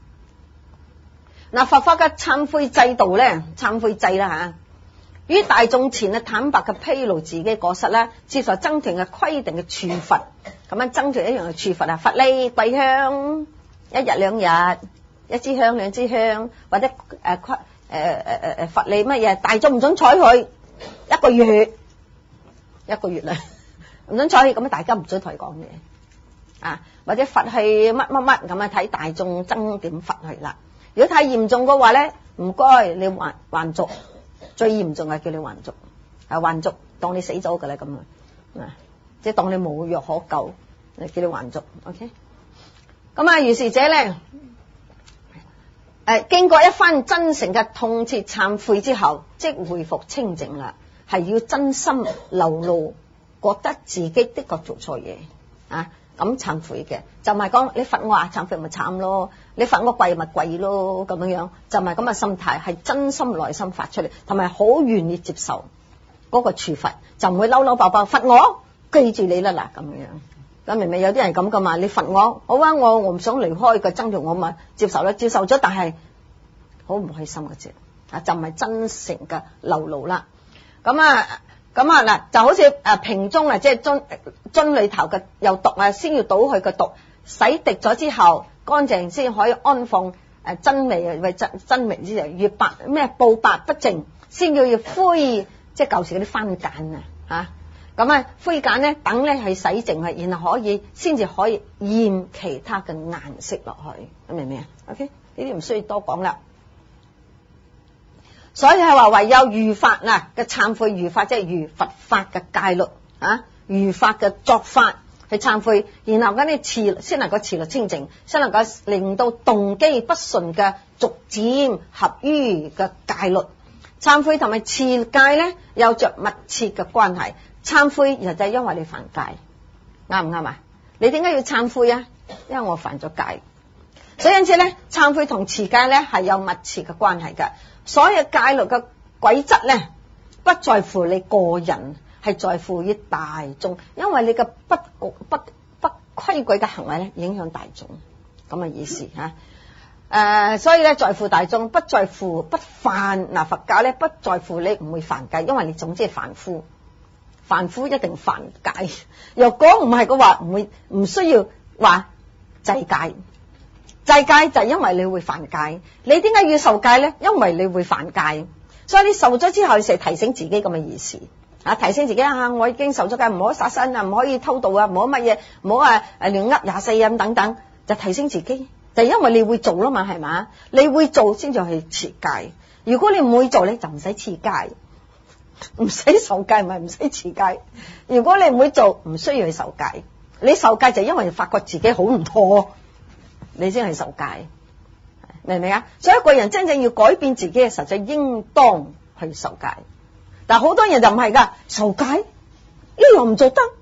嗱，佛法嘅懺悔制度咧，懺悔制啦吓，於大眾前啊坦白嘅披露自己過失啦，接受僧團嘅規定嘅處罰，咁樣僧團一樣嘅處罰啊，罰你跪香1日2日，1支香2支香，或者罰你乜嘢？大眾唔准睬佢1個月啦，唔准睬佢，咁啊大家唔准同佢講嘢啊。或者罰係乜乜乜咁啊，睇大眾爭點罰佢啦。如果太嚴重嘅話咧，唔該你還俗，最嚴重係叫你還俗，還俗當你死咗噶啦咁啊，即係當你無藥可救，叫你還俗。OK， 咁啊，如是者咧，經過一番真誠嘅痛切懺悔之後，即恢復清淨啦。係要真心流露，覺得自己的確做錯嘢啊。咁懺悔嘅，就唔係講你罰我啊，懺悔咪慘咯，你罰我跪咪跪咯，咁樣就唔係咁嘅心態，係真心內心發出嚟，同埋好願意接受嗰個處罰，就唔會嬲嬲爆爆罰我，記住你啦嗱咁樣。咁明明有啲人咁噶嘛，你罰我，好啊，我唔想離開個僧團，我咪接受啦，接受咗，但係好唔開心嘅啫，啊就唔係真誠嘅流露啦。咁啊嗱，就好似瓶中啊，即係樽裏頭嘅有毒啊，先要倒去個毒，洗滌咗之後乾淨先可以安放真味啊，為真味之後越白咩布白不淨，先要灰，即係舊時嗰啲番梘啊嚇，咁灰梘咧等咧係洗淨啊，然後先至可以染其他嘅顏色落去，明唔明啊 ？OK， 呢啲唔需要多講啦。所以係話唯有如法嘅懺悔，如法即係如佛法嘅戒律啊，如法嘅作法去懺悔，然後嗰啲先能夠持律清淨，先能夠令到動機不順嘅逐漸合於嘅戒律。懺悔同埋持戒咧有着密切嘅關係。懺悔就係因為你犯戒，啱唔啱啊？你點解要懺悔啊？因為我犯咗戒，所以因此咧，懺悔同持戒咧係有密切嘅關係嘅。所有戒律嘅規則咧，不在乎你個人，係在乎於大眾，因為你嘅不規矩嘅行為咧，影響大眾，咁嘅意思吓。所以咧，在乎大眾，不在乎不犯。嗱，佛教咧不在乎你唔會犯戒，因為你總之係凡夫，凡夫一定犯戒。若果唔係嘅話，唔需要話制戒。制戒就係因為你會犯戒，你點解要受戒咧？因為你會犯戒，所以你受咗之後，你成日提醒自己咁嘅意思啊，提醒自己啊，我已經受咗戒，唔可以殺生啊，唔可以偷盜啊，唔可乜嘢，唔好亂噏24啊等等，就提醒自己，就因為你會做啦嘛，係嘛？你會做先至去持戒，如果你唔會做咧，就唔使持戒，唔使受戒，咪唔使持戒。如果你唔會做，唔需要去受戒，你受戒就因為發覺自己好唔妥。你先係受戒，明唔明啊？所以一個人真正要改變自己嘅時候，就應當去受戒。但係好多人就唔係噶，受戒呢樣唔做得，嗰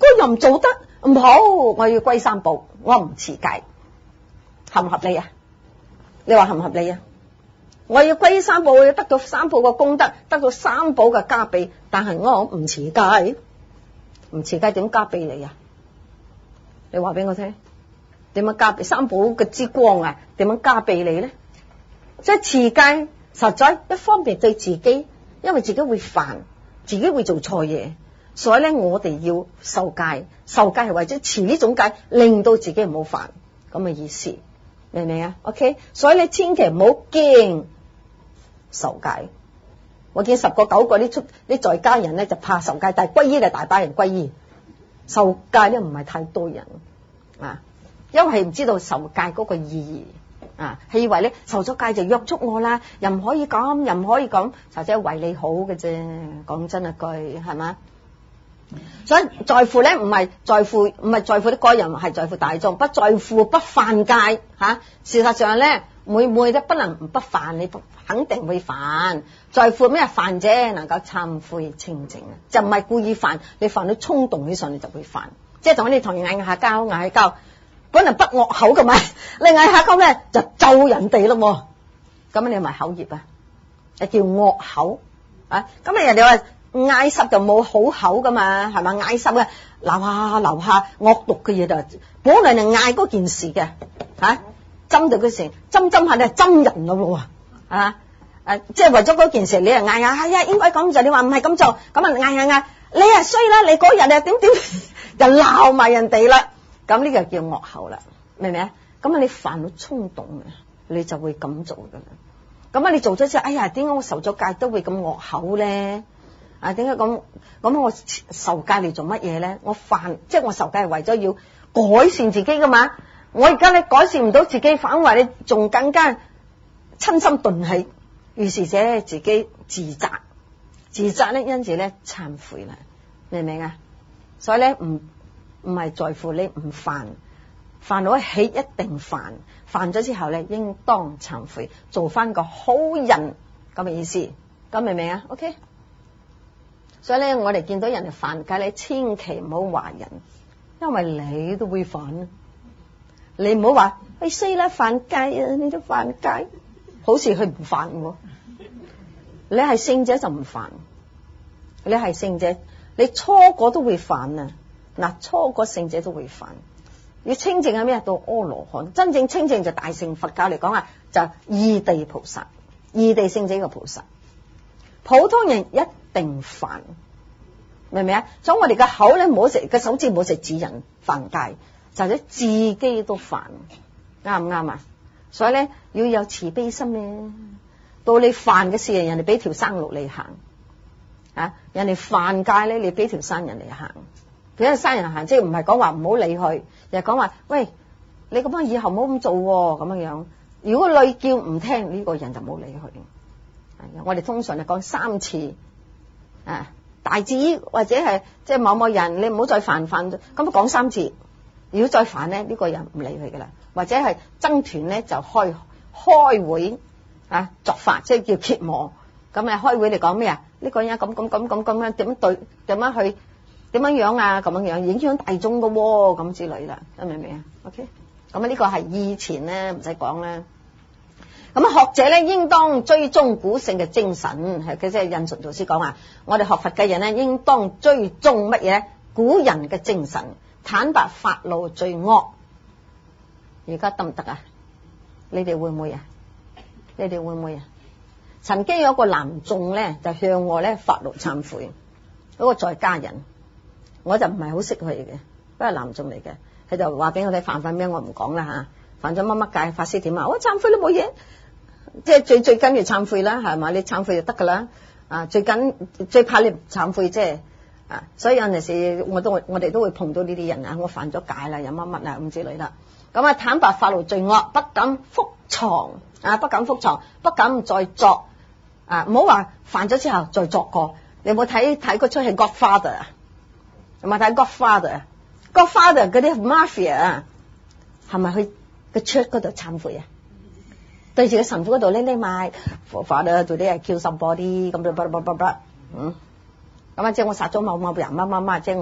嗰又唔做得唔好，我要歸三寶，我唔持戒，合唔合理啊？你話合唔合理啊？我要歸三寶，我要得到三寶嘅功德，得到三寶嘅加被，但係我唔持戒，唔持戒點加被你啊？你話俾我聽，點樣加被三寶嘅之光啊？點樣加被你咧？即係持戒實在一方面對自己，因為自己會犯，自己會做錯嘢，所以咧我哋要受戒，受戒係為咗持呢種戒，令到自己唔好犯咁嘅意思。明唔明啊 ？OK， 所以你千祈唔好驚受戒。我見10個9個啲在家人咧就怕受戒，但係皈依就大把人皈依，受戒咧唔係太多人啊，因為係唔知道受戒嗰個意義啊，係以為咧受咗戒就約束我啦，又唔可以咁，又唔可以咁，或者為你好嘅啫。講真一句係嘛？所以在乎咧，唔係在乎啲個人，係在乎大眾，不在乎不犯戒吓。事實上咧，每都不能不犯，你肯定會犯。在乎咩犯啫？能夠懺悔清淨啊，就唔係故意犯。你犯到衝動起上，你就會犯。即係同你同人嗌下交，本來不惡口噶嘛，你嗌下交咧就咒人哋咯，咁你咪口業啊，係叫惡口啊。咁啊人哋話。嗌濕就冇好口噶嘛，係咪？嗌濕嘅留下惡毒嘅嘢就，本來就嗌嗰件事嘅，針對佢成針下你係針人咯喎，即係為咗嗰件事你係嗌係呀應該咁做，你話唔係咁做，咁啊嗌，你係衰啦，你嗰日啊點就鬧埋人哋啦，咁呢個叫惡口啦，明唔明啊？咁啊你犯到衝動啊，你就會咁做噶啦，咁啊你做咗之後，哎呀點解我受咗戒都會咁惡口咧？點解咁我受戒嚟做乜嘢咧？即係我受戒係為咗要改善自己噶嘛。我而家咧改善唔到自己，反為你仲更加親心頓起，於是者自己自責咧，因此咧懺悔啦，明唔明啊？所以咧唔係在乎你唔犯到起一定犯咗之後咧，應當懺悔，做翻個好人咁嘅意思，咁明唔明啊 ？OK。所以咧，我哋見到人哋犯戒咧，千祈唔好話人，因為你都會犯。你唔好話，哎衰啦，犯戒啊，你都犯戒，好似佢唔犯喎。你係聖者就唔犯，你係聖者，你初果都會犯啊。嗱，初果聖者都會犯。要清淨係咩？到阿羅漢，真正清淨就大乘佛教嚟講啊，就異地菩薩，異地聖者嘅菩薩。普通人一定犯，明唔明啊？所以我哋嘅口咧唔好食，個手指唔好食指人犯戒，就係自己都犯，啱唔啱啊？所以咧要有慈悲心咧，到你犯嘅事，人哋俾條生路你行啊！人哋犯戒咧，你俾條生人嚟行，俾條生人行，即係唔係講話唔好理佢，又係講話喂，你咁樣以後唔好咁做咁樣。如果你叫唔聽，呢個人就冇理佢。我哋通常係講3次，大至或者係即係某某人，你唔好再犯，咁講3次。如果再犯咧，呢個人唔理佢噶啦，或者係僧團咧就開會作法，即係叫揭磨。咁啊開會嚟講咩啊？呢個人咁樣點對，點樣去點樣啊？咁樣影響大眾噶咁之類啦，明唔明啊 ？OK， 咁呢個係以前咧唔使講啦。咁學者咧，應當追蹤古聖嘅精神，係佢即係印順導師講話，我哋學佛嘅人咧，應當追蹤乜嘢？古人嘅精神，坦白發露罪惡。而家得唔得啊？你哋會唔會啊？曾經有一個男眾咧，就向我咧發露懺悔，嗰個在家人，我就唔係好識佢嘅，不過男眾嚟嘅，佢就話俾我睇犯咩，我唔講啦吓，犯咗乜戒，法師點啊？我懺悔都冇嘢。即係最緊要懺悔啦，係嘛？你懺悔就得噶啦。最怕你唔懺悔，即係所以有陣時我哋都會碰到呢啲人啊，我犯咗戒啦，有乜咁之類啦。咁坦白發露罪惡，不敢覆藏，不敢再作唔好話犯咗之後再作過。你有冇睇嗰出戲《Godfather》啊？有冇睇《Godfather》？Godfather 嗰啲 mafia 啊，係咪去個 church 嗰度懺悔啊？對住個神父嗰度拎埋，Father today I kill somebody咁就咁即係我殺咗某人乜，即係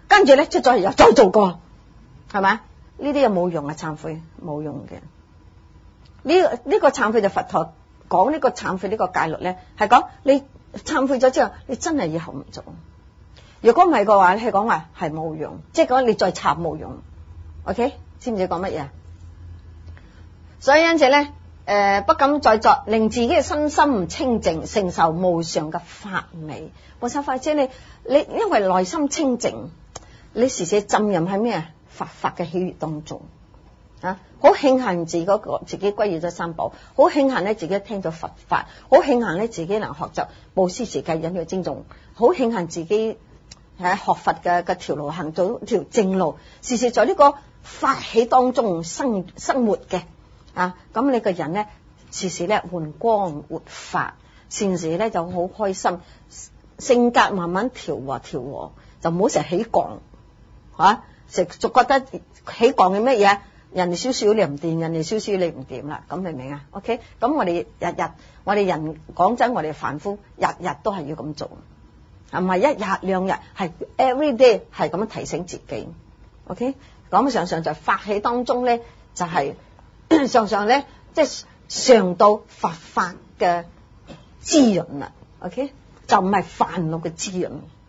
跟住咧出咗嚟又再做過，係咪？呢啲又冇用啊，懺悔冇用嘅。呢個懺悔就佛陀講呢個懺悔呢個戒律咧，係講你懺悔咗之後，你真係以後唔做。如果唔係嘅話，係講話係冇用，即係講你再懺冇用。OK， 知唔知講乜嘢？所以因此咧，不敢再作，令自己嘅身心清淨，承受無上嘅法味。無上法即係你因為內心清淨，你時時浸淫喺咩佛法嘅喜悅當中啊！好慶幸自己歸依咗三寶，好慶幸咧自己聽咗佛法，好慶幸咧自己能學習布施持戒忍辱精進，好慶幸自己喺學佛嘅條路行到條正路，時時在呢個法喜當中生活嘅啊！咁你個人咧時時咧換光活發，善時咧就好開心，性格慢慢調和，就唔好成日起降嚇，就覺得起降嘅乜嘢？人哋少少你唔掂，人哋少少你唔掂啦，咁明唔明啊 ？OK， 咁我哋我哋人講真，我哋凡夫日日都係要咁做，唔係一日兩日，係 every day 係咁樣提醒自己。OK， 咁常常就發起當中咧，就係、是、常常咧，即係嘗到佛法嘅滋潤啦。OK， 就唔係煩惱嘅滋潤，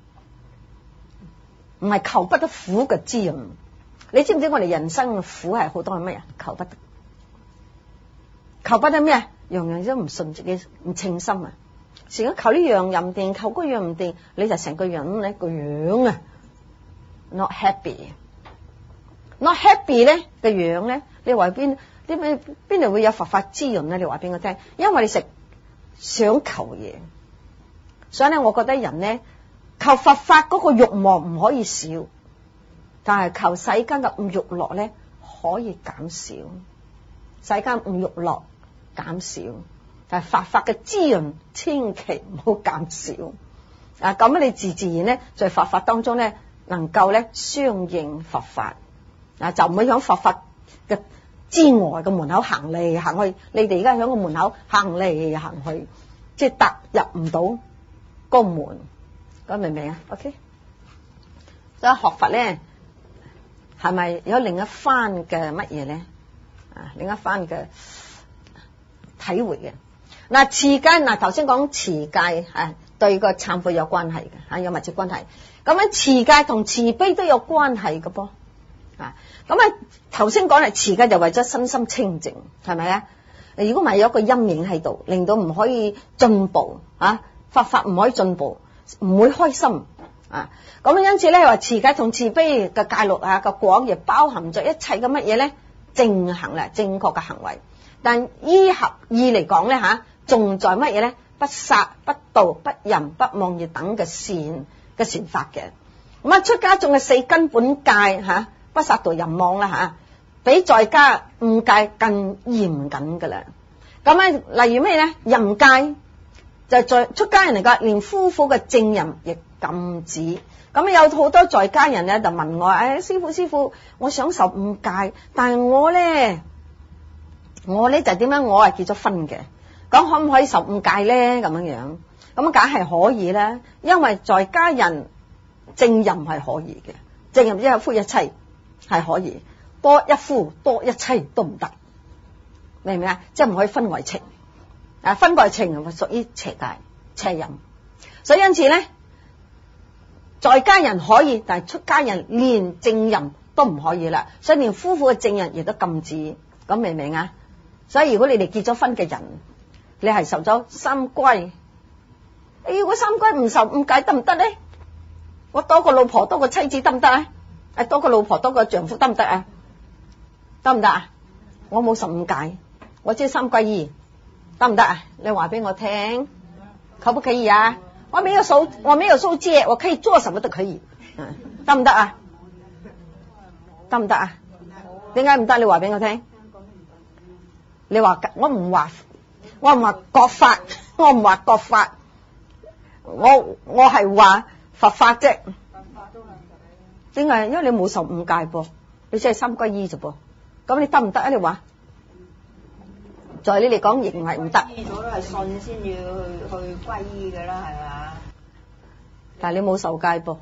唔係求不得苦嘅滋潤。你知唔知我哋人生嘅苦係好多係咩啊？求不得咩？樣樣都唔順自己，唔稱心啊！成日求呢樣又唔掂，求嗰樣唔掂，你就成個人咧個樣啊 ，not happy。not happy 咧個樣咧，你話邊度會有佛法滋潤咧？你話俾我聽，因為你想求嘢，所以咧，我覺得人咧求佛法嗰個慾望唔可以少。但係求世間嘅五欲樂咧，可以減少，世間五欲樂減少，但係佛法嘅滋潤千祈唔好減少啊！咁你自然咧，在佛法當中咧，能夠咧相應佛法啊，就唔會響佛法嘅之外嘅門口行嚟行去。你哋而家響個門口行嚟行去，即係踏入唔到個門，咁明唔明啊 ？OK， 所以學佛咧。係咪有另一番嘅乜嘢咧？啊，另一番嘅體會嘅。嗱，持戒嗱，頭先講持戒對個懺悔有關係嘅，有密切關係。咁樣持戒同慈悲都有關係嘅噃。啊，咁頭先講係持戒就為咗身心清淨，係咪啊？如果唔係有一個陰影喺度，令到唔可以進步啊，佛法唔可以進步，唔會開心。啊，咁因此咧話持戒同慈悲嘅戒律個廣亦包含咗一切嘅乜嘢咧？正行啦，正確嘅行為。但依合意嚟講咧仲在乜嘢咧？不殺、不盜、不淫、不妄業等嘅善法嘅。咁出家仲係四根本戒不殺盜淫妄啦比在家五戒更嚴謹噶啦。咁例如咩咧？淫戒就在出家人嚟講，連夫婦嘅正淫亦禁止。咁有好多在家人咧就問我，師父，我想受五戒，但係我咧就點樣？我係結咗婚嘅，咁可唔可以受五戒咧？咁樣，咁梗係可以啦，因為在家人正淫係可以嘅，正淫一夫一妻係可以，多一夫多一妻都唔得，明唔明啊？即係唔可以婚外情，婚外情屬於邪戒、邪淫，所以因此咧。在家人可以，但係出家人連正淫都唔可以啦，所以連夫婦嘅正淫亦都禁止，咁明唔明啊？所以如果你哋結咗婚嘅人，你係受咗三歸，如果三歸唔受五戒得唔得咧？我多個老婆多個妻子得唔得啊？多個老婆多個丈夫得唔得啊？得唔得啊？我冇受五戒，我只係三歸二，得唔得啊？你話俾我聽，可不可以啊？我沒有收戒，我可以做什麼都可以，得唔得啊？得唔得啊？點解唔得？你話俾我聽。你話我唔話國法，我唔話國法，我係話佛法啫。點解？因為你冇受五戒噃，你只係三歸依啫噃。咁你得唔得啊？你話？在你嚟講，亦唔係唔得。依咗都係信先要去歸依㗎啦，係嘛？但係你冇受戒噃，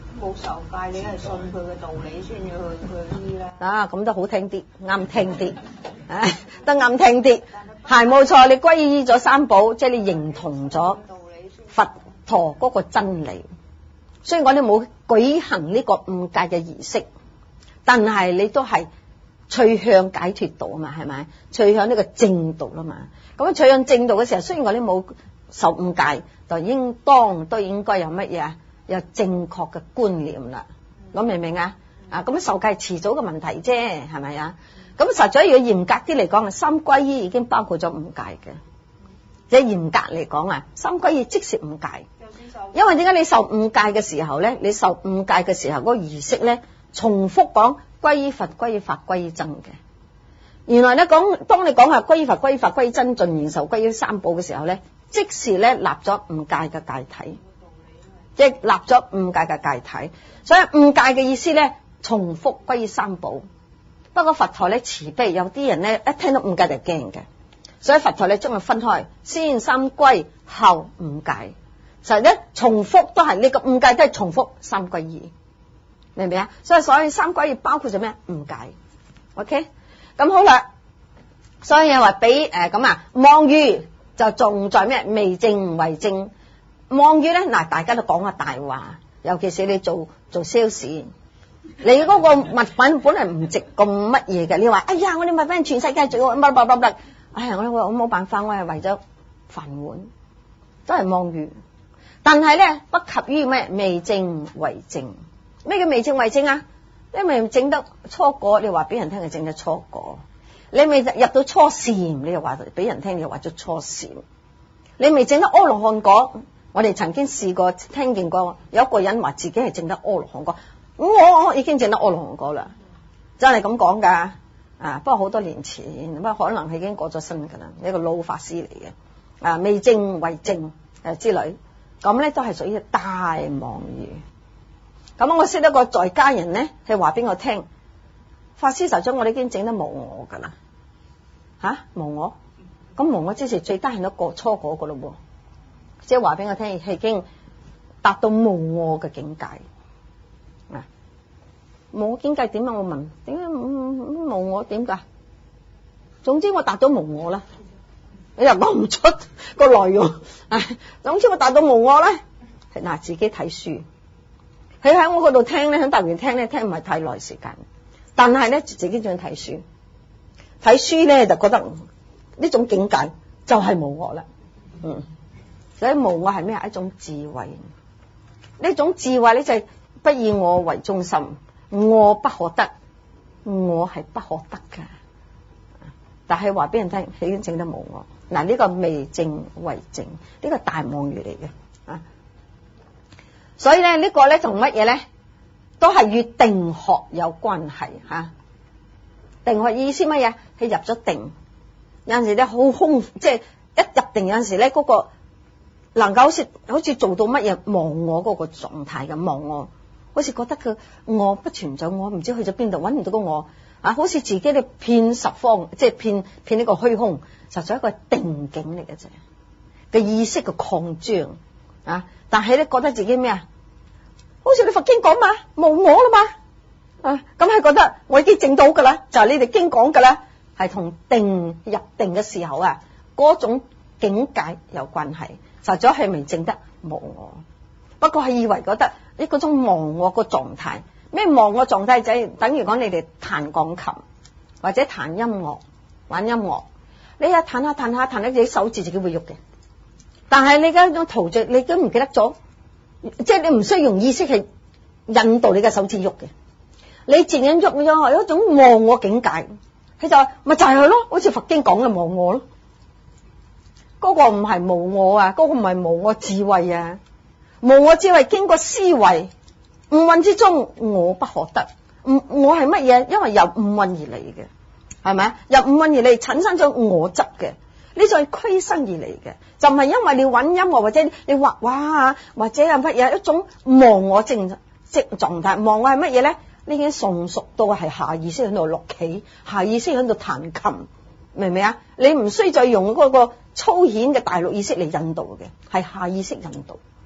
冇受戒，你係信佢嘅道理先要去醫啦。 啊，咁都好聽啲，啱聽啲，都啱聽啲，係冇錯。你皈依咗三寶，即係你認同咗佛陀嗰個真理。雖然我哋冇舉行呢個五戒嘅儀式，但係你都係趨向解脫道啊嘛，係咪？趨向呢個正道啦嘛。咁趨向正道嘅時候，雖然我哋冇受五戒，就應當都應該有乜嘢啊？有正確嘅觀念啦。咁明唔明啊？啊，咁受戒遲早嘅問題啫，係咪啊？咁實在要嚴格啲嚟講，三皈依已經包括咗五戒嘅。即係嚴格嚟講啊，三皈依即是五戒。因為點解你受五戒嘅時候咧？你受五戒嘅時候嗰個儀式咧，重複講皈依佛、皈依法、皈依僧嘅。原來咧講，當你講下皈依佛、皈依法、皈依僧，盡然受皈依三寶嘅時候咧，即時咧立咗五戒嘅戒體，即係立咗五戒嘅戒體。所以五戒嘅意思咧，重複皈依三寶。不過佛陀咧慈悲，有啲人咧一聽到五戒就驚嘅，所以佛陀咧將佢分開，先三皈後五戒。實咧重複都係呢個五戒都係重複三皈依，明唔明啊？所以三皈依包括咗咩？五戒。OK， 咁好啦。所以話俾咁啊，妄語就重在咩？未證為證。妄語咧嗱，大家都講下大話，尤其是你做 sales， 你嗰個物品本嚟唔值咁乜嘢嘅，你話哎呀我啲物品全世界最好，乜乜乜乜，哎呀我冇辦法，我係為咗飯碗，都係妄語。但係咧不及於咩？未證為證。咩叫未證為證啊？你未證得初果，你話俾人聽係證得初果；你未入到初禪，你又話俾人聽你又話咗初禪；你未證得阿羅漢果，我哋曾經試過聽見過有一個人話自己係證得阿羅漢果，我已經證得阿羅漢果啦，真係咁講噶。啊，不過好多年前，不過可能係已經過咗身噶啦，一個老法師嚟嘅。啊，未證為證之類。咁咧都係屬於大妄語。咁我識一個在家人咧，係話俾我聽，法師受咗我哋已經整得無我噶啦。無我？咁無我即係最低係一個初果噶咯喎，即係話俾我聽係已經達到無我嘅境界。啊，無我境界點啊？我問點解無我點㗎？總之我達到無我啦。你又講唔出個內容，總之我達到無我咧，嗱自己睇書，佢喺我嗰度聽咧，喺大園聽咧，聽唔係太耐時間，但係咧自己仲睇書，睇書咧就覺得呢種境界就係無我啦，所以無我係咩？一種智慧，呢種智慧咧就係不以我為中心，我不可得，我係不可得噶，但係話俾人聽，佢已經證得無我。嗱，呢個未證為證，呢個大妄語嚟嘅啊！所以咧呢個咧同乜嘢咧，都係與定學有關係吓。定學意思乜嘢？係入咗定，有陣時咧好空，即係一入定有陣時咧嗰個能夠好似做到乜嘢忘我嗰個狀態嘅忘我，好似覺得佢我不存在，我唔知去咗邊度，搵唔到個我。啊，好似自己咧遍十方，即係遍呢個虛空，實在一個定境嚟嘅啫，嘅意識嘅擴張啊！但係咧覺得自己咩啊？好似你佛經講嘛，無我啦嘛，啊咁係覺得我已經證到噶啦，就係你哋經講噶啦，係同定入定嘅時候啊，嗰種境界有關係，實在係未證得無我，不過係以為覺得呢嗰種忘我個狀態。咩忘我狀態就係等於講你哋彈鋼琴或者彈音樂玩音樂，你一彈下彈下彈下，自己手指自己會喐嘅，但係你而家種陶醉你都唔記得咗，即係你唔需要用意識去引導你嘅手指喐嘅，你自然喐咗有一種忘我境界，佢就話咪就係咯，好似佛經講嘅忘我咯，嗰個唔係無我啊，嗰個唔係無我智慧啊，無我智慧經過思維。五蘊之中，我不可得。我係乜嘢？因為由五蘊而嚟嘅，係咪？由五蘊而嚟，產生咗我執嘅，呢就係俱生而嚟嘅，就唔係因為你揾音樂或者你畫畫啊，或者係乜嘢一種忘我症即狀態。忘我係乜嘢咧？你已經純熟到係下意識喺度落棋，下意識喺度彈琴，明唔明啊？你唔需要再用嗰個粗顯嘅大陸意識嚟引導嘅，係下意識引導。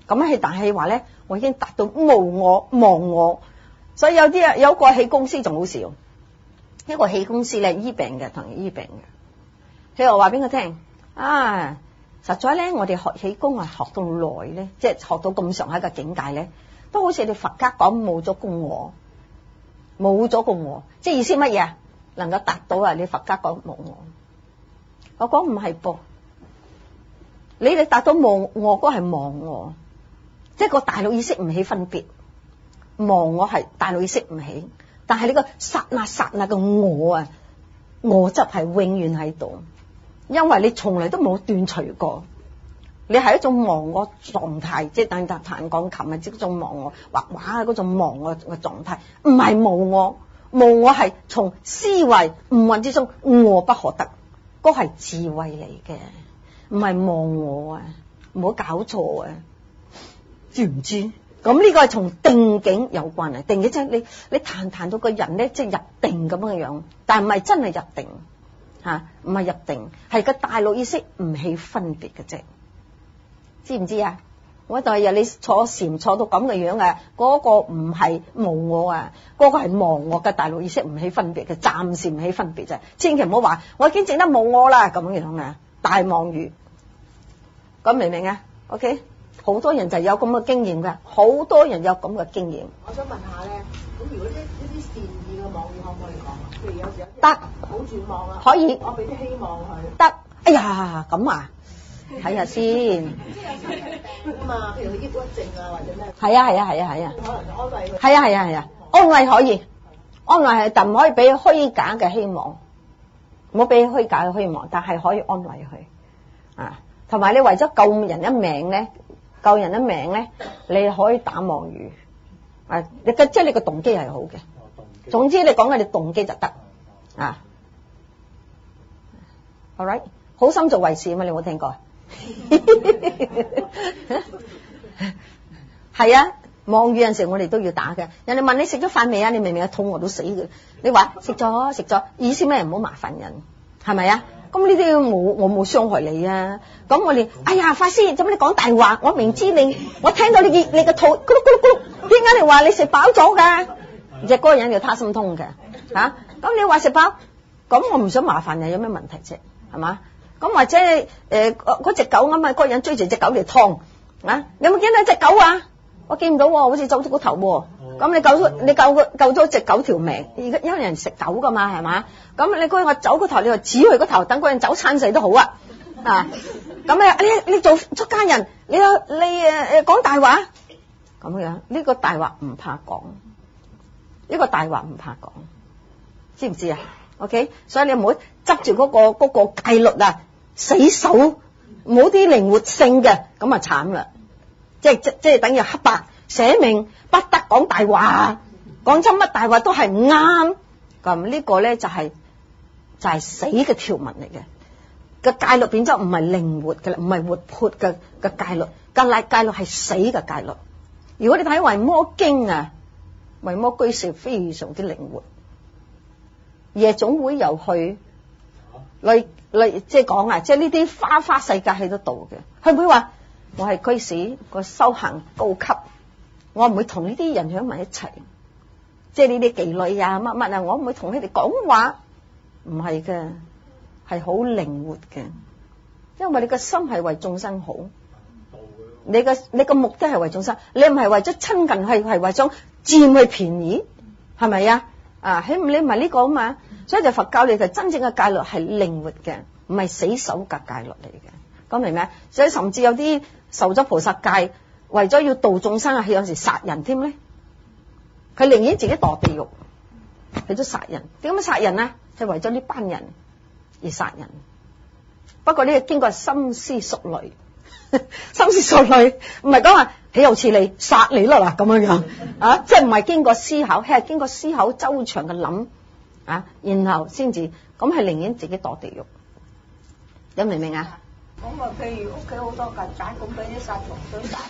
咁係但係話咧，我已經達到無我忘我。所以有個氣功師仲好笑，一個氣功師咧醫病嘅，同人醫病嘅。佢又話俾我聽啊，實在咧我哋學氣功啊學到耐咧，即係學到咁上下嘅境界咧，都好似你佛家講冇咗個我，冇咗個我，即係意思乜嘢啊？能夠達到啊你佛家講無我。我講唔係噃，你哋達到無我嗰係忘我，即係個大腦意識唔起分別。忘我係大腦意識唔起，但係呢個剎那嘅我啊，我執係永遠喺度，因為你從來都冇斷除過，你係一種忘我狀態，即係彈鋼琴啊，即係種忘我畫畫嗰種忘我嘅狀態，唔係無我，無我係從思維五蘊之中我不可得，嗰係智慧嚟嘅，唔係忘我啊，唔好搞錯啊，知唔知？咁呢個係從定境有關啊！定境即係你彈到個人咧，即係入定咁嘅樣，但係唔係真係入定嚇，唔係入定，係個大腦意識唔起分別嘅啫，知唔知啊？我第日你坐禪坐到咁嘅樣啊，嗰個唔係無我啊，嗰個係忘我嘅大腦意識唔起分別嘅，暫時唔起分別啫，千祈唔好話我已經整得無我啦咁樣啊，大妄語，咁明唔明啊 ？OK。好多人就有咁嘅經驗㗎，好多人有咁嘅經驗。 我想問下咧，咁如果呢啲善意嘅妄語可唔可以講？譬如有時得好絕望啊， 可以， 我俾啲希望佢。 得，哎呀咁啊，睇下先。 啊嘛，譬如佢抑鬱症啊，或者咩？ 係啊， 可能就安慰佢。 係啊，安慰可以，安慰係，但唔可以俾虛假嘅希望，唔好俾虛假嘅希望，但係可以安慰佢啊。同埋你為咗救人一命咧。救人一命咧，你可以打妄語，啊，即係你個動機係好嘅。總之你講嘅你動機就得啊。All right， 好心做壞事啊嘛，你有冇聽過？係啊，妄語有陣時我哋都要打嘅。人哋問你食咗飯未啊？你明明係肚餓到死嘅，你話食咗，意思咩？唔好麻煩人，係咪啊？咁呢啲我冇傷害你啊！咁我哋，哎呀，法師，做乜你講大話？我明知我聽到你個肚咕嚕咕嚕咕嚕，點解你話你食飽咗㗎？隻嗰個人叫他心通嘅嚇。咁你話食飽，咁我唔想麻煩你，有咩問題啫？係嘛？咁或者嗰隻狗咁啊，嗰個人追住隻狗嚟劏啊！你有冇見到隻狗啊？我見唔到喎，好似走咗個頭喎。咁你救咗隻狗條命，而家有人食狗噶嘛，係嘛？咁你嗰個走個頭，你就指佢個頭，等嗰人走餐死都好啊！啊，咁你做出家人，你講大話咁樣，呢個大話唔怕講，呢個大話唔怕講，知唔知啊 ？OK， 所以你唔好執住嗰個戒律啊，死守冇啲靈活性嘅，咁啊慘啦！即係等於黑白寫明不得講大話，講真乜大話都係唔啱。咁呢個咧就係死嘅條文嚟嘅。個戒律變咗唔係靈活嘅啦，唔係活潑嘅戒律，戒律係死嘅戒律。如果你睇《維摩經》啊，《維摩居士》非常之靈活，夜總會又去，即係講啊，即係呢啲花世界喺度度嘅，佢唔會話我係居士，我修行高級，我唔會同呢啲人喺埋一齊，即係呢啲妓女啊乜乜啊，我唔會同佢哋講話，唔係嘅。係好靈活嘅，因為你個心係為眾生好，你個目的係為眾生，你唔係為咗親近，係為咗佔佢便宜，係咪啊？啊，你唔係呢個啊嘛，所以就佛教你就真正嘅戒律係靈活嘅，唔係死守嘅戒律嚟嘅，講明咩？所以甚至有啲受咗菩薩戒，為咗要度眾生啊，有時殺人添咧，佢寧願自己墮地獄，佢都殺人。點解殺人啊？就為咗呢班人而殺人，不過呢個經過深思熟慮，深思熟慮唔係講話豈有此理殺你啦嗱咁樣啊，即係唔係經過思考，係經過思考周詳嘅諗啊，然後先至咁係寧願自己墮地獄，你明唔明啊？ 咁啊，譬如屋企好多曱甴，咁俾啲殺蟲水殺。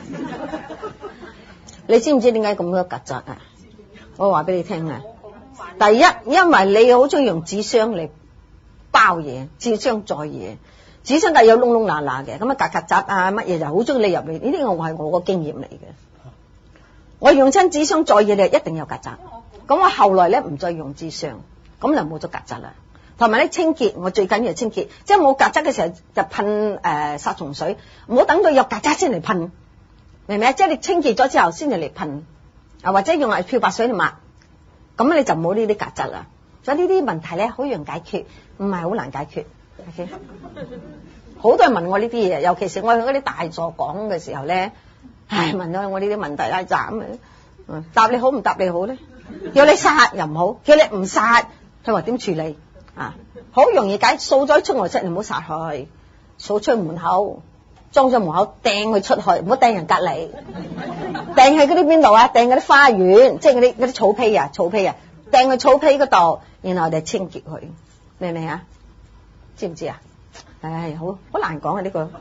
你知唔知點解咁多曱甴啊？我話俾你聽啊，第一，因為你好中意用紙箱嚟包嘢，紙箱載嘢， 紙箱架有窿窿罅罅嘅，咁啊曱甴啊乜嘢就好中意你入嚟，呢啲我係我個經驗嚟嘅。我用親紙箱載嘢咧，一定有曱甴。咁我後來咧唔再用紙箱，咁就冇咗曱甴啦。同埋咧清潔，我最緊要係清潔，即係冇曱甴嘅時候就噴殺蟲水，唔好等到有曱甴先嚟噴，明唔明啊？即係你清潔咗之後先至嚟噴，啊或者用埋漂白水嚟抹，咁你就冇呢啲曱甴啦。所以呢啲問題咧好容易解決，唔係好難解決。OK， 好多人問我呢啲嘢，尤其是我去嗰啲大座講嘅時候咧，唉問咗我呢啲問題啦，斬嘅，答你好唔答你好咧？叫你殺又唔好，叫你唔殺，佢話點處理？啊，好容易解，掃咗出外出，你唔好殺佢，掃出去門口，裝咗門口，掟佢出去，唔好掟人隔離，掟去嗰啲邊度啊？掟嗰啲花園，即係嗰啲草坯啊，掟去草坯嗰度，然後我哋清潔佢，明唔明啊？知唔知啊？唉，好難講啊呢個。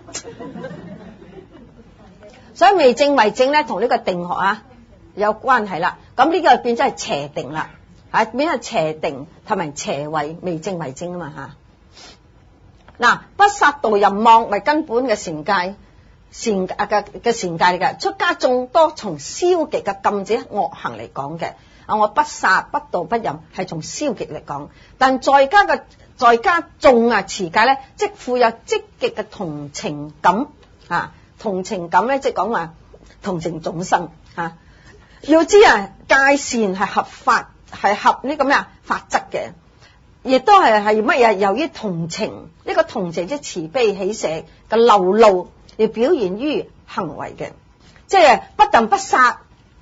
所以未正為正咧，同呢個定學啊有關係啦。咁呢個變咗係邪定啦。變係邪定同埋邪位，未正為正啊嘛吓。嗱，不殺盜淫妄為根本嘅善戒，善戒嚟嘅。出家眾多從消極嘅禁止惡行嚟講嘅。我不殺不盜不淫係從消極嚟講，但在家眾持戒咧，即富有積極嘅同情感啊。同情感咧，即係講話同情眾生啊。要知戒善係合法。係合呢個咩啊法則嘅，亦都係乜嘢？由於同情，呢個同情即係慈悲喜捨嘅流露，要表現於行為嘅，即係不但不殺，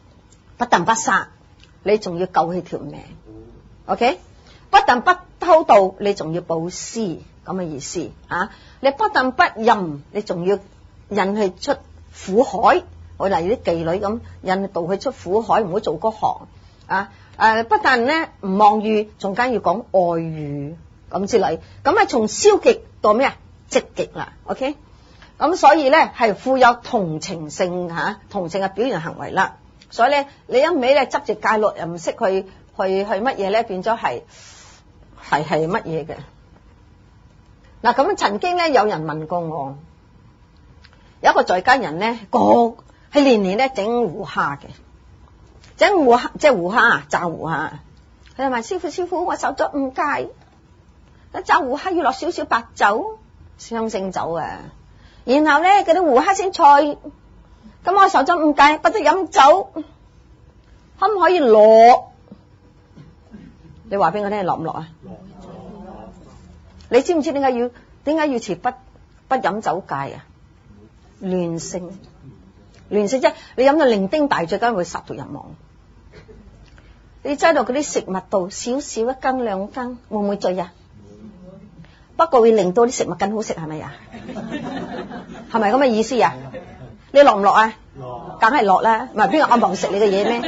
你仲要救佢條命 ，OK？ 不但不偷盜，你仲要布施，咁嘅意思啊！你不但不淫，你仲要引佢出苦海，好例如啲妓女咁，引導佢出苦海，唔好做嗰行啊！不但咧唔妄語，仲加要講愛語咁之類，咁啊從消極到咩啊積極啦 ，OK？ 咁所以咧係富有同情性吓，同情嘅表現行為啦。所以咧你一味咧執住戒律又唔識去乜嘢咧，變咗係乜嘢嘅。嗱咁曾經咧有人問過我，有一個在家人咧係年年咧整胡蝦嘅。整胡蝦即係胡蝦啊，炸胡蝦。佢就問師傅，我受咗5戒，炸胡蝦要落少少白酒、香勝酒啊。然後咧嗰啲胡蝦先脆。咁我受咗5戒，不得飲酒，可唔可以落？你話俾我聽，落唔落啊？你知唔知點解要持不飲酒戒啊？亂性啫，你飲到酩酊大醉，梗係會殺盜淫妄。你擠到嗰啲食物度，少少1羹2羹，會唔會醉啊？不過會令到啲食物更好食，係咪啊？係咪咁嘅意思啊？你落唔落啊？落，梗係落啦。唔係邊個暗妨食你嘅嘢咩？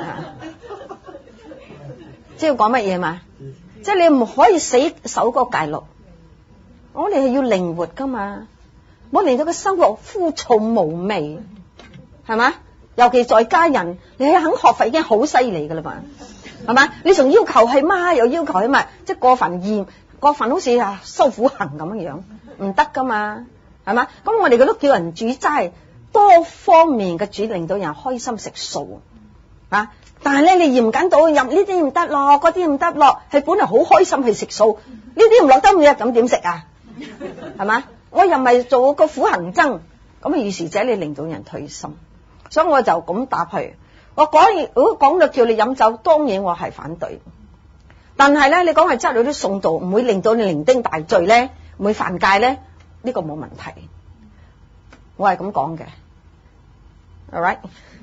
知道講乜嘢嘛？即係你唔可以死守嗰個戒律。我哋係要靈活噶嘛，唔好令到個生活枯燥無味。係嘛？尤其在家人，你肯學佛已經好犀利噶啦嘛，係嘛？你仲要求係媽，又要求係咪？即係過分嚴，過分好似修苦行咁樣，唔得噶嘛，係嘛？咁我哋都叫人煮齋，多方面嘅煮，令到人開心食素啊！但係咧，你嚴謹到入呢啲唔得咯，嗰啲唔得咯，係本來好開心去食素，呢啲唔落得嘅，咁點食啊？係嘛？我又唔係做個苦行僧，咁於是者你令到人退心。所以我就咁答佢，如果講到叫你飲酒，當然我係反對。但係咧，你講係執到啲餸道，唔會令到你酩酊大醉咧，唔會犯戒咧，呢個冇問題。我係咁講嘅 ，all right，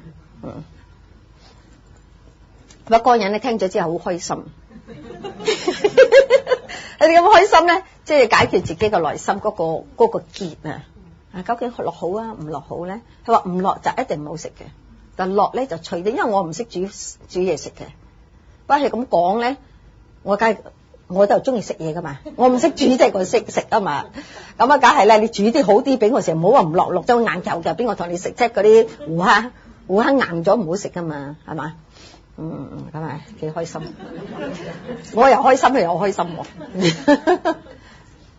不過個人你聽咗之後好開心，你哋咁開心咧，即係解決自己嘅內心嗰個結啊。究竟落好啊，唔落好咧？佢話唔落就一定唔好食嘅，但落咧就隨啲，因為我唔識煮嘢食嘅。不過係咁講咧，我就中意食嘢噶嘛，我唔識煮即係我識食啊嘛。咁啊，梗係啦，你煮啲好啲俾我食，唔好話唔落咗硬嚿嘅，俾我同你食，即係嗰啲胡蝦硬咗唔好食噶嘛，係嘛？咁啊幾開心，我又開心，佢又開心喎。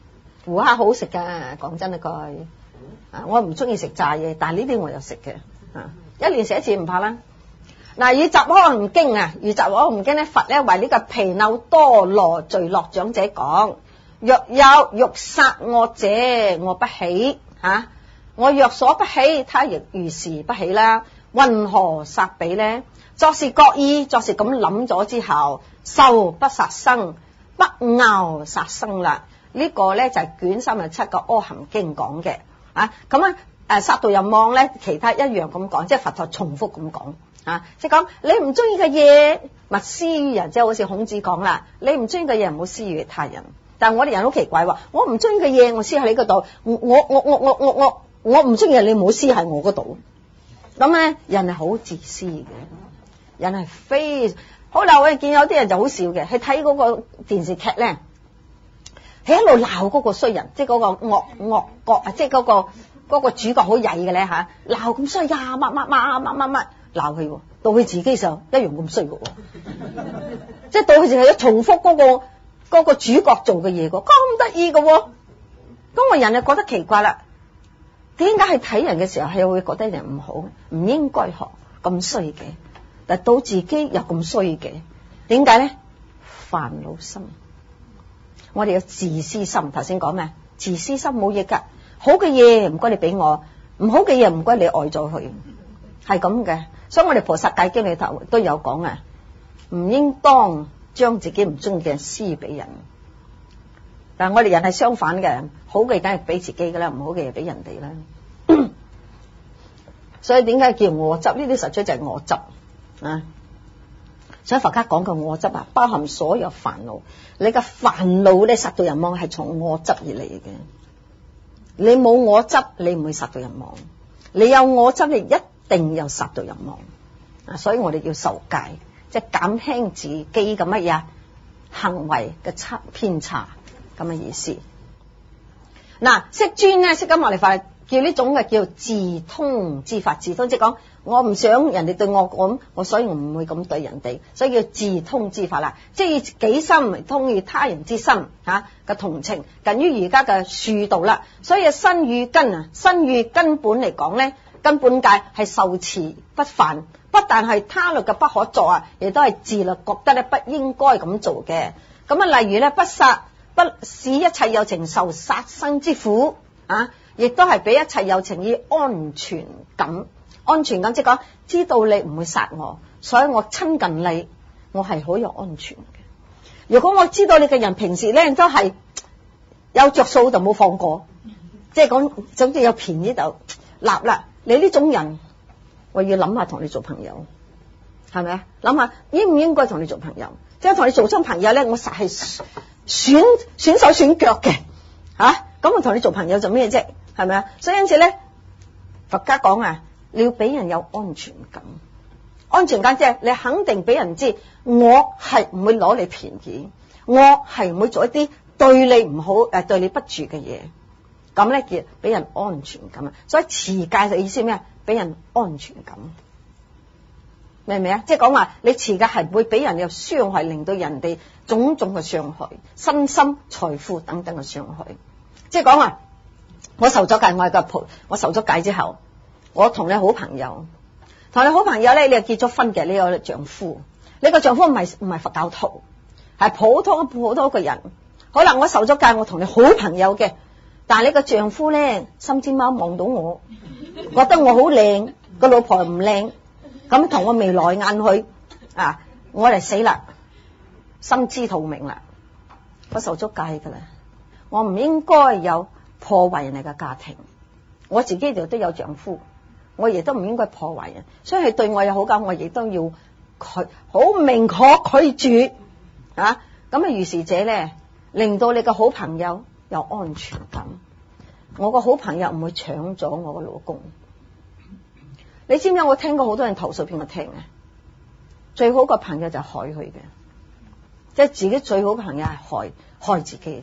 胡蝦好食㗎，講真一句。我唔中意食炸嘢，但係呢啲我又食嘅。一年食一次唔怕啦。嗱，《與雜阿含經》啊，《與雜阿含經》咧，佛咧為呢個毗耨多羅聚樂長者講：若有欲殺我者，我不喜嚇。我若所不喜，他亦如是不喜啦。云何殺彼呢？作是覺意，作是咁諗咗之後，受不殺生，不樂殺生啦。呢個咧就係卷37個阿含經講嘅。咁殺盜淫妄咧，其他一樣咁講，即係佛陀重複咁講。即係講你唔中意嘅嘢，勿施於人，即係好似孔子講啦，你唔中意嘅嘢唔好施於他人。但係我哋人好奇怪喎，我唔中意嘅嘢，我施喺你嗰度，我唔中意你唔好施喺我嗰度。咁咧，人係好自私嘅，人係非好啦。我哋見有啲人就好笑嘅，去睇嗰個電視劇咧，喺一路鬧嗰個衰人，即係嗰個惡角啊，即係嗰個主角好曳嘅咧嚇，鬧咁衰呀，乜鬧佢喎，到佢自己就一樣咁衰嘅喎，即係到佢就係重複嗰個主角做嘅嘢嘅，咁得意嘅喎。咁個人就覺得奇怪啦，點解係睇人嘅時候係會覺得人唔好，唔應該學咁衰嘅，但到自己又咁衰嘅，點解咧？煩惱心，我哋有自私心。頭先講咩？自私心冇嘢㗎，好嘅嘢唔該你俾我，唔好嘅嘢唔該你愛咗佢，係咁嘅。所以我哋菩薩戒經裏頭都有講啊，唔應當將自己唔中意嘅人施俾人。但係我哋人係相反嘅，好嘅梗係俾自己噶啦，唔好嘅嘢俾人哋啦。所以點解叫我執？呢啲實際就係我執啊。所以佛家講嘅我執啊，包含所有煩惱。你嘅煩惱咧，殺盜淫妄係從我執而嚟嘅。你冇我執，你唔會殺盜淫妄；你有我執，你一定有殺盜淫妄啊！所以我哋要受戒，即係減輕自己嘅乜嘢行為嘅偏差咁嘅意思。嗱，釋尊咧，釋迦牟尼佛叫呢種嘅叫自通之法。自通即係講我唔想人哋對我咁，所以我唔會咁對人哋，所以叫自通之法啦。即係以己心通於他人之心嘅同情，近於而家嘅恕道啦。所以身與根啊，身與根本嚟講咧。根本戒係受持不犯，不但係他律嘅不可作啊，亦都係自律覺得咧不應該咁做嘅。咁啊，例如咧不殺，不使一切有情受殺生之苦啊，亦都係俾一切有情以安全感。安全感即係講知道你唔會殺我，所以我親近你，我係好有安全嘅。如果我知道你嘅人平時咧都係有着數就冇放過，即係講總之有便宜就立啦。你呢種人，我要諗下同你做朋友，係咪啊？諗下應唔應該同你做朋友？即係同你做親朋友咧，我實係選手選腳嘅嚇。咁我同你做朋友做咩啫？係咪啊？所以因此咧，佛家講啊，你要俾人有安全感。安全感即係你肯定俾人知，我係唔會攞你便宜，我係唔會做一啲對你唔好對你不住嘅嘢。咁咧叫俾人安全感啊！所以持戒嘅意思咩啊？俾人安全感，明唔明啊？即係講話你持戒係唔會俾人有傷害，令到人哋種種嘅傷害、身心、財富等等嘅傷害。即係講話我受咗戒，我受咗戒之後，我同你好朋友，同你好朋友咧，你又結咗婚嘅，你有丈夫，你個丈夫唔係佛教徒，係普通一個人。好啦，我受咗戒，我同你好朋友嘅。但係你個丈夫咧，心知貓望到我，覺得我好靚，個老婆唔靚，咁同我眉來眼去啊，我嚟死啦，心知肚明啦，我受咗戒噶啦，我唔應該有破壞人哋嘅家庭，我自己就都有丈夫，我亦都唔應該破壞人，所以佢對我有好感，我亦都要佢好明確拒絕啊，咁啊如是者咧，令到你個好朋友有安全感，我個好朋友唔會搶咗我個老公。你知唔知我聽過好多人投訴俾我聽啊？最好個朋友就害佢嘅，即係自己最好朋友係害自己嘅。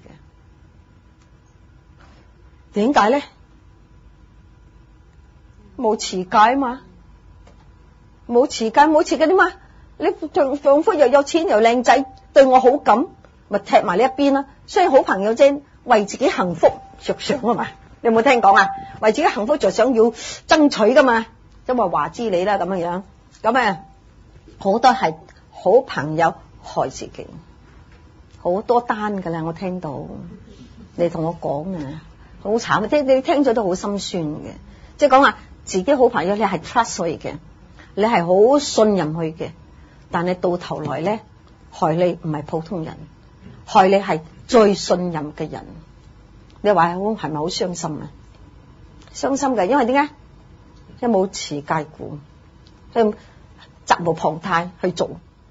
點解咧？冇持戒啊嘛，冇持戒點嘛？你丈夫又有錢又靚仔，對我好感，咪踢埋呢一邊啦。雖然好朋友啫， 為自己幸福着想啊嘛，你有冇聽講啊？為自己幸福着想要爭取噶嘛，即係話知你啦咁樣樣，咁啊好多係好朋友害自己，好多單噶啦，我聽到你同我講啊，好慘，你聽咗都好心酸嘅，即係講話自己好朋友你係 trust 佢嘅，你係好信任佢嘅，但係到頭來咧害你唔係普通人，害你係最信任嘅人，你話係咪好傷心啊？傷心嘅，因為點解？因為冇持戒股，佢責無旁貸去做，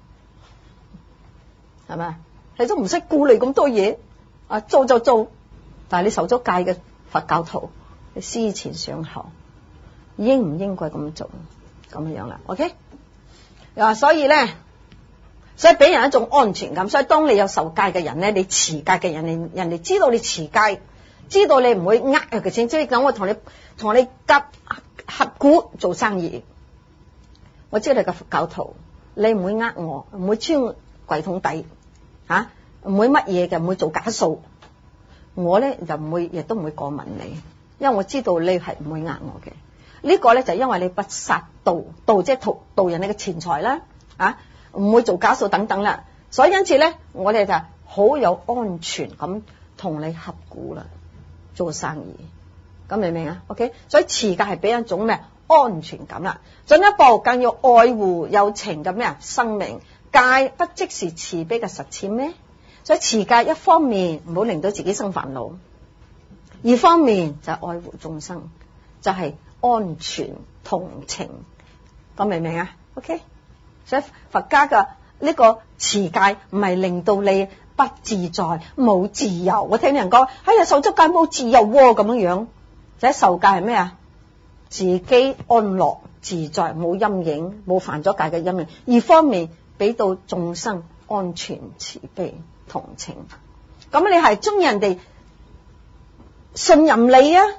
係咪？你都唔識顧慮咁多嘢，啊做就做，但係你受咗戒嘅佛教徒，你思前想後，應唔應該咁做？咁樣啦 ，OK？ 所以咧，所以俾人一種安全感。所以當你有受戒嘅人咧，你持戒嘅人哋知道你持戒，知道你唔會呃佢錢，即係講我同你夾合股做生意，我知道你個佛教徒，你唔會呃我，唔會穿櫃桶底，唔會乜嘢嘅，唔會做假數。我咧就唔會，亦都唔會過問你，因為我知道你係唔會呃我嘅。呢個咧就因為你不殺盜即係盜人哋嘅錢財啦，唔會做假數等等啦。所以因此咧，我哋就好有安全咁同你合股啦，做生意。咁明唔明啊 ？OK， 所以持戒係俾一種咩安全感啦。進一步更要愛護有情嘅咩生命。戒不即是慈悲嘅實踐咩？所以持戒一方面唔好令到自己生煩惱，二方面就係愛護眾生，就係安全同情。咁明唔明啊 ？OK， 所以佛家嘅呢個持戒唔係令到你不自在冇自由。我聽人講，哎呀受咗戒冇自由咁樣樣，就係受戒係咩啊？自己安樂自在，冇陰影，冇犯咗戒嘅陰影。二方面俾到眾生安全慈悲同情。咁你係中意人哋信任你啊，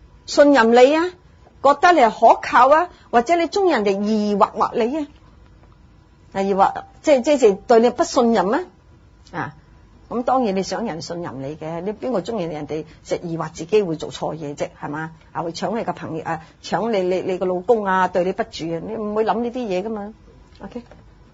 覺得你係可靠啊，或者你中意人哋疑惑你啊，疑惑即係對你不信任啊。咁當然你想人信任你嘅，你邊個中意人哋疑惑自己會做錯嘢啫，係嘛？會搶你嘅朋友啊，搶你個老公啊，對你不住啊，你唔會諗呢啲嘢噶嘛 ？OK，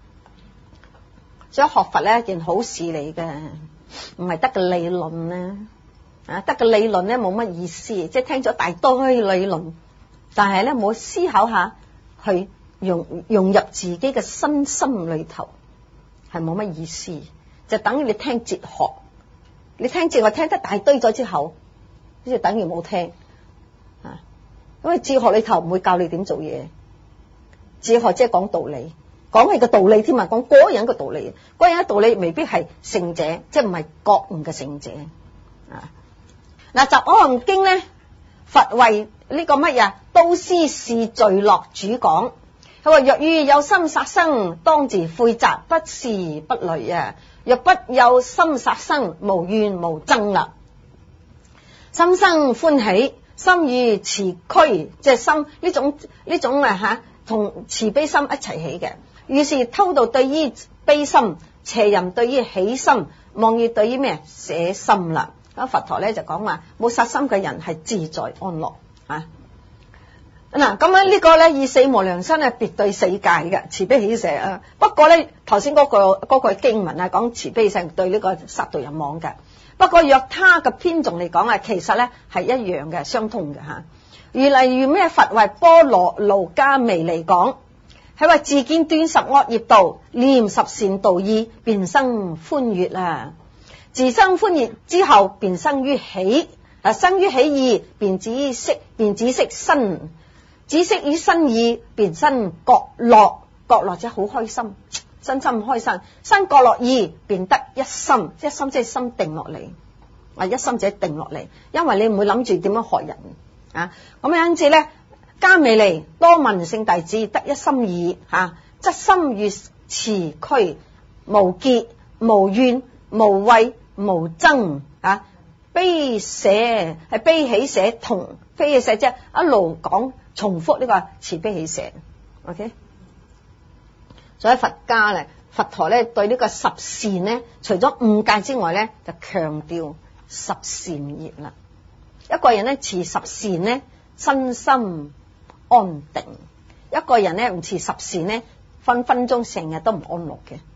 所以學佛咧一件好事嚟嘅，唔係得個理論咧，得個理論咧冇乜意思，即係聽咗大堆理論，但係咧冇思考下去融入自己嘅身心裏頭，係冇乜意思。就等於你聽哲學，你聽哲學聽得大堆咗之後，即係等於冇聽啊。因為哲學裏頭唔會教你點做嘢，哲學即係講道理，講係個道理添啊，講嗰人嘅道理，嗰人嘅道理未必係聖者，即係唔係覺悟嘅聖者啊。嗱，《集阿含經》咧，佛為呢個乜嘢導師示罪樂主講，佢話若於有心殺生，當自悔責，不是不累啊。若不有心殺生，無怨無憎啦。心生歡喜，心與慈俱，即係心呢種同慈悲心一齊起嘅。於是偷盜對於悲心，邪淫對於喜心，妄語對於咩捨心啦。咁佛陀咧就講話，冇殺心嘅人係自在安樂啊。嗱，咁樣呢個咧以死無量身係別對世界嘅慈悲喜捨啊。不過咧頭先嗰個經文啊講慈悲喜捨對呢個殺盜人妄嘅。不過若他嘅偏重嚟講啊，其實咧係一樣嘅，相通嘅吓。而例如咩佛為波羅盧迦彌嚟講，係話自見斷十惡業道，念十善道義，便生歡悅啊。自生歡悅之後，便生於喜，生於喜意，便止息身。止息於身意，便生覺樂，覺樂即係好開心，身心開心，生覺樂意，便得一心，一心即係心定落嚟，一心即係定落嚟，因為你唔會諗住點樣害人啊。咁因此咧，迦彌尼多聞聖弟子得一心意則心與慈俱，無結無怨無畏無憎悲捨係悲喜捨同悲喜捨，即係一路講重複呢個慈悲喜捨 ，OK。所以佛陀咧對呢個十善咧，除咗五戒之外咧，就強調十善業啦。一個人咧持十善咧，身心安定；一個人咧唔持十善咧，分分鐘成日都唔安樂嘅。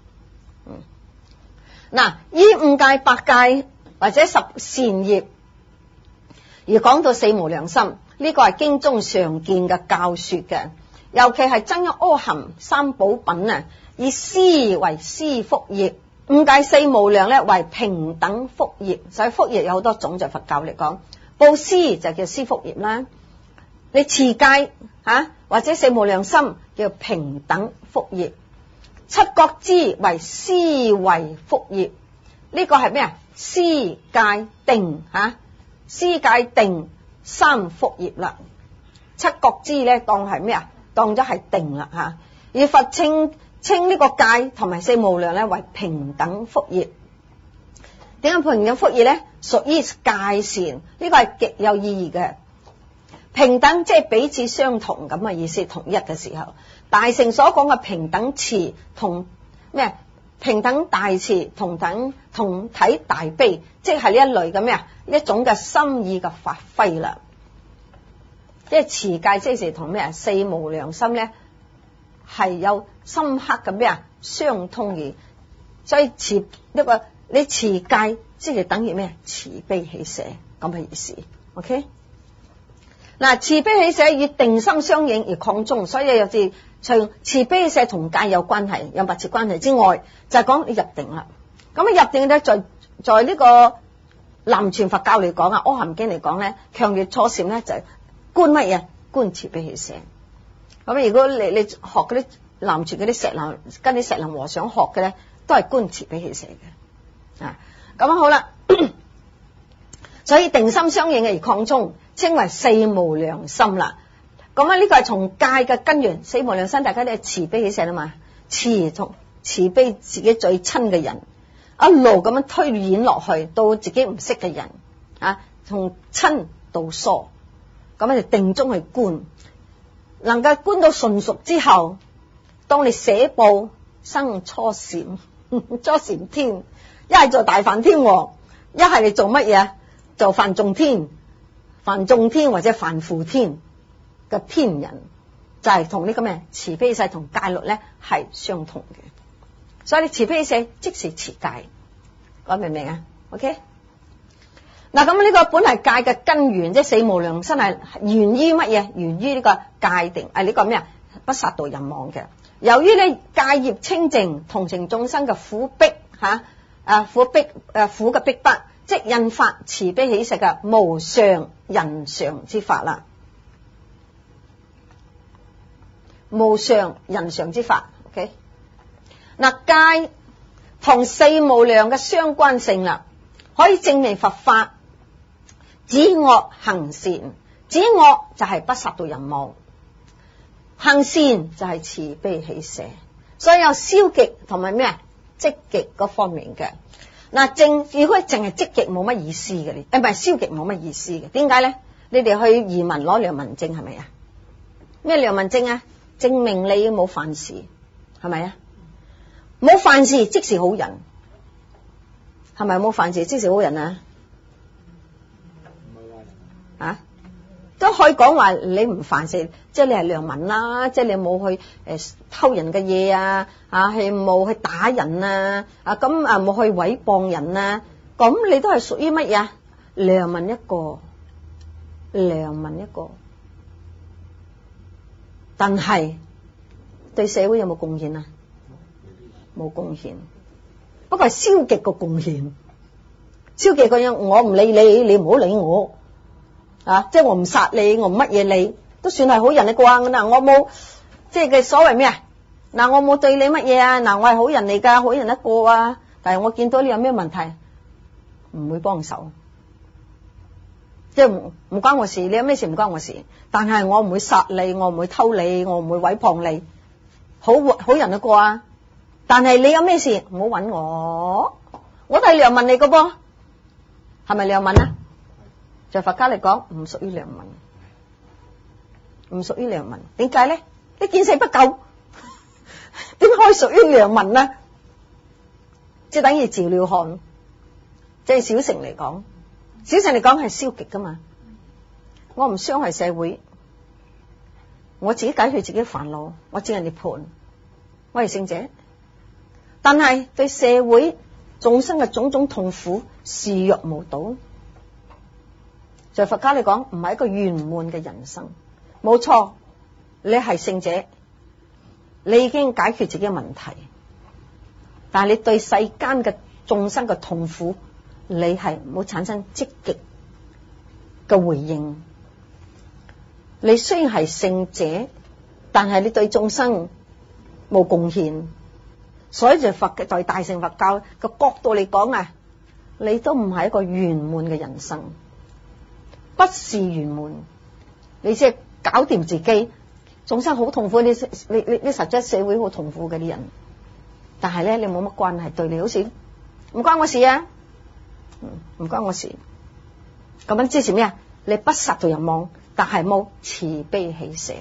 嗱，依五戒、八戒或者十善業而講到四無量心，呢個係經中常見嘅教說嘅，尤其係增一阿含三寶品啊，以施為施福業，五戒四無量咧為平等福業。所以福業有好多種，就佛教嚟講，布施就叫施福業啦，你持戒或者四無量心叫平等福業。七覺支為思維福業，呢個係咩啊？思戒定思戒定三福業啦。七覺支咧當係咩啊？當咗係定啦而佛稱呢個戒同埋四無量咧為平等福業。點解平等福業咧？屬於戒善，呢個係極有意義嘅。平等即係彼此相同咁嘅意思，統一嘅時候。大乘所講嘅平等慈同咩？平等大慈同體大悲，即係呢一類嘅咩啊？一種嘅心意嘅發揮啦。即係持戒即係同咩啊？四無量心咧係有深刻嘅咩啊？相通嘅，所以你持戒即係等於咩？慈悲喜捨咁嘅意思。OK。嗱，慈悲喜捨與定心相應而擴充，所以有時除慈悲喜捨同戒有關係、有密切關係之外，就係講你入定啦。咁入定咧，在呢個南傳佛教嚟講阿含經嚟講咧，強烈初禪咧就係觀乜嘢？觀慈悲喜捨。咁如果你學嗰啲南傳嗰啲跟啲石林和尚學嘅咧，都係觀慈悲喜捨嘅。咁好啦，所以定心相應而擴充，稱為四無量心啦。咁呢個係從戒嘅根源，四無量心大家都係慈悲喜捨啊嘛，慈悲自己最親嘅人，一路咁樣推演落去到自己唔識嘅人從親到疏，咁就定中去觀，能夠觀到純熟之後，當你捨報生初禪，初禪天，一係做大梵天王，一係你做乜嘢？做梵眾天、梵眾天或者梵輔天嘅天人，就係同呢個咩慈悲喜捨同戒律咧係相同嘅。所以你慈悲喜捨即是持戒，講明唔明啊 ？OK。嗱，咁呢個本係戒嘅根源，即係四無量心係源於乜嘢？源於呢個戒定，呢個咩啊？不殺盜淫妄嘅。由於呢戒業清淨，同情眾生嘅苦逼苦嘅逼迫，即引發慈悲喜捨嘅無上人常之法啦。無上人常之法 ，OK。嗱，戒同四無量嘅相關性啦，可以證明佛法止惡行善。止惡就係不殺盜淫妄，行善就係慈悲喜捨，所以有消極同埋咩積極嗰方面嘅。嗱，如果淨係積極冇乜意思嘅，唔係消極冇乜意思嘅。點解咧？你哋去移民攞良民證係咪啊？咩良民證啊？證明你冇犯事，係咪啊？冇犯事即是好人，係咪冇犯事即是好人啊？都可以講話你唔犯事，即係你係良民啦，即係你冇去偷人嘅嘢係冇去打人咁冇去毀謗人咁你都係屬於乜嘢？良民一個，良民一個。但係對社會有冇貢獻啊？冇貢獻，不過係消極個貢獻。消極個樣，我唔理你，你唔好理我。即係我唔殺你，我唔乜嘢你，都算係好人嚟啩。嗱，我冇即係嘅所謂咩啊？嗱，我冇對你乜嘢啊？嗱，我係好人嚟噶，好人一個啊。但係我見到你有咩問題，唔會幫手，即係唔關我事。你有咩事唔關我事，但係我唔會殺你，我唔會偷你，我唔會毀謗你，好人一個啊。但係你有咩事唔好搵我，我都係良民嚟噶噃，係咪良民啊？在佛家嚟講，唔屬於良民，唔屬於良民。點解咧？你見死不救，點可以屬於良民呢？即係等於趙了漢，即係小乘嚟講， 小乘嚟講係消極噶嘛。我唔傷害社會，我自己解決自己煩惱，我知人哋盤，我係聖者。但係對社會眾生嘅種種痛苦視若無睹。在佛家嚟講，唔係一個圓滿嘅人生。冇錯，你係聖者，你已經解決自己嘅問題，但係你對世間嘅眾生嘅痛苦，你係冇產生積極嘅回應。你雖然係聖者，但係你對眾生冇貢獻，所以就佛嘅在大乘佛教嘅角度嚟講啊，你都唔係一個圓滿嘅人生，不是圓滿。你即係搞掂自己，眾生好痛苦，你實質社會好痛苦嘅啲人，但係咧你冇乜關係，對你好似唔關我事啊，唔關我事。咁樣支持咩啊？你不殺到人亡，但係冇慈悲喜捨，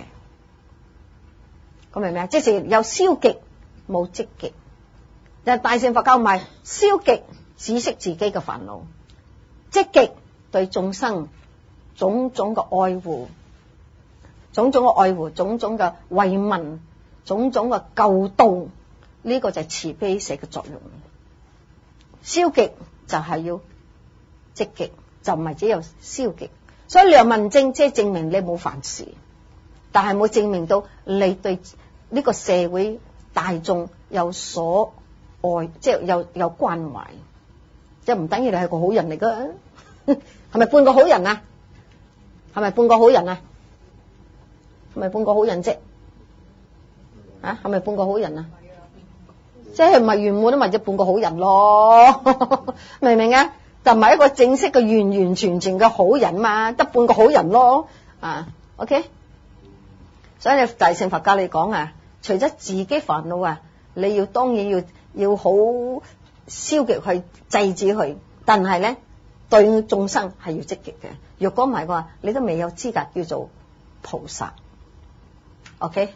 咁明唔明啊？即是有消極冇積極。但係大乘佛教唔係消極，只識自己嘅煩惱；積極對眾生種種嘅愛護，種種嘅愛護，種種嘅慰問，種種嘅救度，呢個就係慈悲喜捨嘅作用。消極就係要積極，就唔係只有消極。所以良民證即係證明你冇犯事，但係冇證明到你對呢個社會大眾有所愛，即係有關懷，即係唔等於你係個好人嚟噶。係咪半個好人啊？係咪半個好人啊？係咪半個好人啫？啊，係咪半個好人啊？即係唔係圓滿都咪即半個好人咯？明唔明啊？就唔係一個正式嘅完完全全嘅好人嘛，得半個好人咯。啊 ，OK。所以你大乘佛教嚟講啊，除咗自己煩惱啊，你要當然要好消極去制止佢，但係咧對眾生係要積極嘅。若果唔係嘅話，你都未有資格叫做菩薩。OK。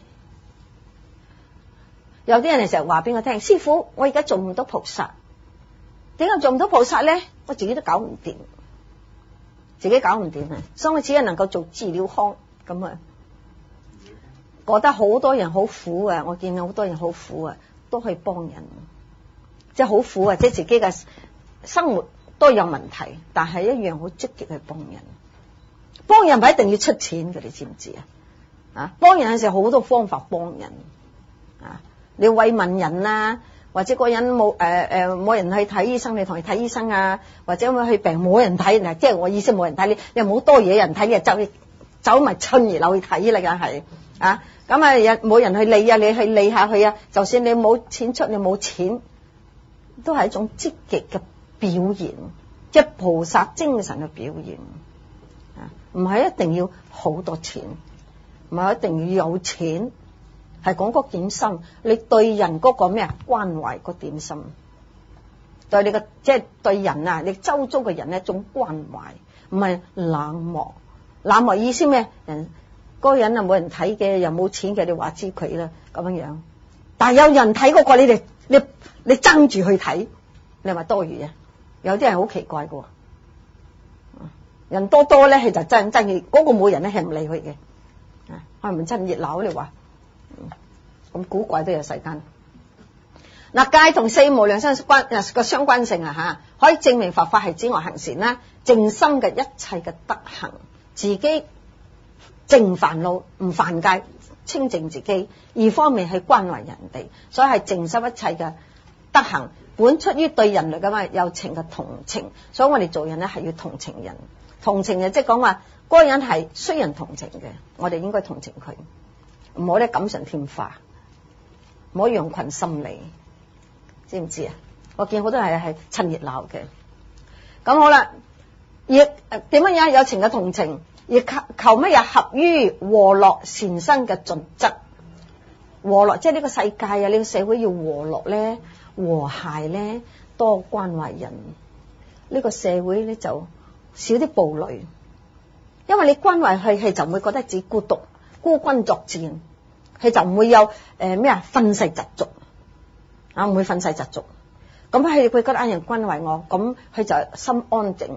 有啲人成日話俾我聽，師父，我而家做唔到菩薩。點解做唔到菩薩咧？我自己都搞唔掂，自己搞唔掂啊！所以我只係能夠做治療康咁啊。覺得好多人好苦啊！我見到好多人好苦啊，都可以幫人，即係好苦啊！即係自己嘅生活都有問題，但係一樣好積極去幫人。幫人唔係一定要出錢嘅，你知唔知啊？啊，幫人有時候好多方法幫人啊！你慰問人啊，或者個人冇人去睇醫生，你同佢睇醫生啊，或者佢去病冇人睇，嗱，即係我意思冇人睇你，又冇多嘢人睇，你就走埋春熱樓去睇啦，梗係啊，咁啊冇人去理啊，你去理下佢啊，就算你冇錢出，你冇錢，都係一種積極嘅表現，即係菩薩精神嘅表現啊，唔係一定要好多錢，唔係一定要有錢。係講嗰點心，你對人嗰個咩啊關懷嗰點心，對你嘅即係對人啊，你周遭嘅人一種關懷，唔係冷漠。冷漠意思咩？人嗰個人啊冇人睇嘅，又冇錢嘅，你話知佢啦咁樣樣。但係有人睇嗰個，你爭住去睇，你係咪多餘啊？有啲人好奇怪嘅，人多多咧，係就真嘅，嗰個冇人咧係唔理佢嘅，係咪真熱鬧？你話？咁古怪都有世間。嗱，戒同四無量相關性啊吓，可以證明佛法係指外行善啦，淨心嘅一切嘅德行，自己淨煩惱唔犯戒，清淨自己。二方面係關懷人哋，所以係淨心一切嘅德行，本出於對人類嘅嘛有情嘅同情。所以我哋做人咧係要同情人，同情嘅即係講話嗰個人係需人同情嘅，我哋應該同情佢。唔好咧錦上添花，唔好羊群心理，知唔知啊？我見好多係趁熱鬧嘅。咁好啦，亦點樣有情嘅同情，亦求乜嘢合於和樂善生嘅準則。和樂即係呢個世界啊，呢個社會要和樂咧，和諧咧，多關懷人。呢個社會咧就少啲暴戾，因為你關懷佢，就唔會覺得自己孤獨。孤軍作戰，佢就唔會有憤世嫉俗啊，唔會憤世嫉俗。咁佢覺得有人關懷我，咁佢就心安靜，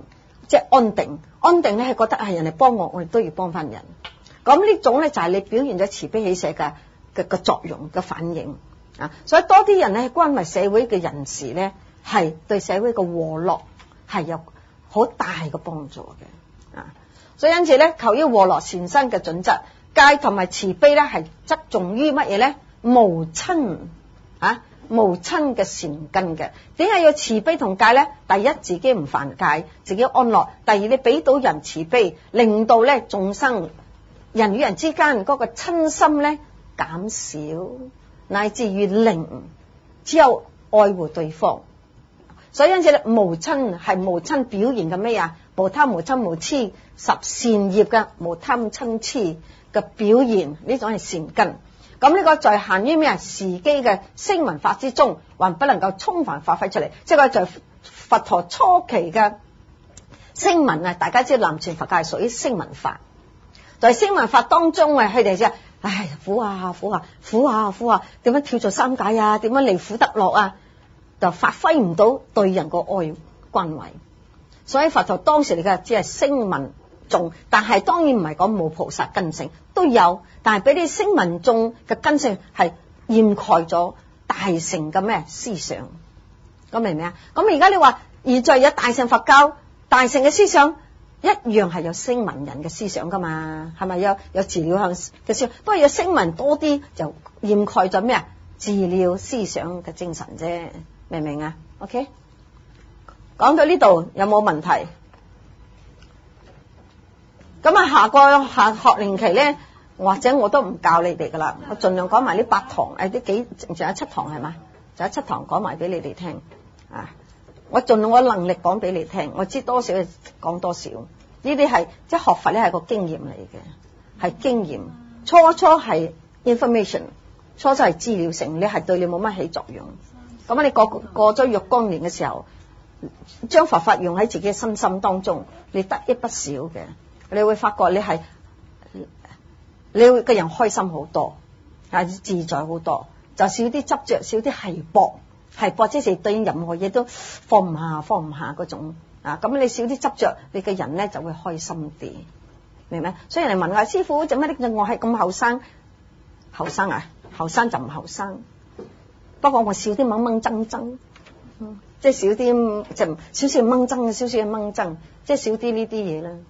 即係安定。安定咧係覺得係人哋幫我哋都要幫翻人。咁呢種咧就係你表現咗慈悲喜捨嘅作用嘅反應啊。所以多啲人咧關懷社會嘅人士咧，係對社會嘅和樂係有好大嘅幫助嘅啊。所以因此咧，求於和樂善生嘅準則，戒同埋慈悲咧係側重於乜嘢咧？無親啊，無親嘅善根嘅。點解要慈悲同戒咧？第一，自己唔犯戒，自己安樂；第二，你俾到人慈悲，令到咧眾生人與人之間嗰個親心咧減少，乃至於零，只有愛護對方。所以因此咧，無親係無親表現嘅咩啊？無貪無親無痴，十善業嘅無貪親痴嘅表現，呢種係善根。咁呢個在限於咩啊？時機嘅聲聞法之中，還不能夠充分發揮出嚟。即係在佛陀初期嘅聲聞啊，大家知道南傳佛教係屬於聲聞法。在聲聞法當中啊，佢哋就唉苦啊苦啊苦啊苦啊，點樣跳做三界啊？點樣離苦得樂啊？就發揮唔到對人個愛關懷。所以佛陀當時嚟嘅只係聲聞眾，但係當然唔係講冇菩薩根性都有，但係俾啲聲聞眾嘅根性係掩蓋咗大乘嘅咩思想。咁明唔明啊？咁而家你話現在有大乘佛教大乘嘅思想，一樣係有聲聞人嘅思想噶嘛？係咪有治療向嘅思想？不過有聲聞多啲就掩蓋咗咩啊？治療思想嘅精神啫，明唔明啊 ？OK， 講到呢度有冇問題？咁啊，下學年期咧，或者我都唔教你哋噶啦，我盡量講埋呢8堂，啲仲有7堂係嘛？仲有7堂講埋俾你哋聽啊！我盡我能力講俾你聽，我知多少講多少。呢啲係即係學佛咧係個經驗嚟嘅，係經驗。初係 information， 初係資料性，你係對你冇乜起作用。咁你過咗若干年嘅時候，將佛法用喺自己嘅身心當中，你得益不少嘅。你會發覺你會個人開心好多，自在好多，就少啲執着，少啲係搏，即係對任何嘢都放唔下嗰種啊。咁你少啲執着，你嘅人咧就會開心啲，明唔明？所以人哋問我師傅，做乜啲我係咁後生？後生啊，後生就唔後生。不過我少啲掹爭，即係少啲就少少掹爭，少少掹爭，即係少啲呢啲嘢啦。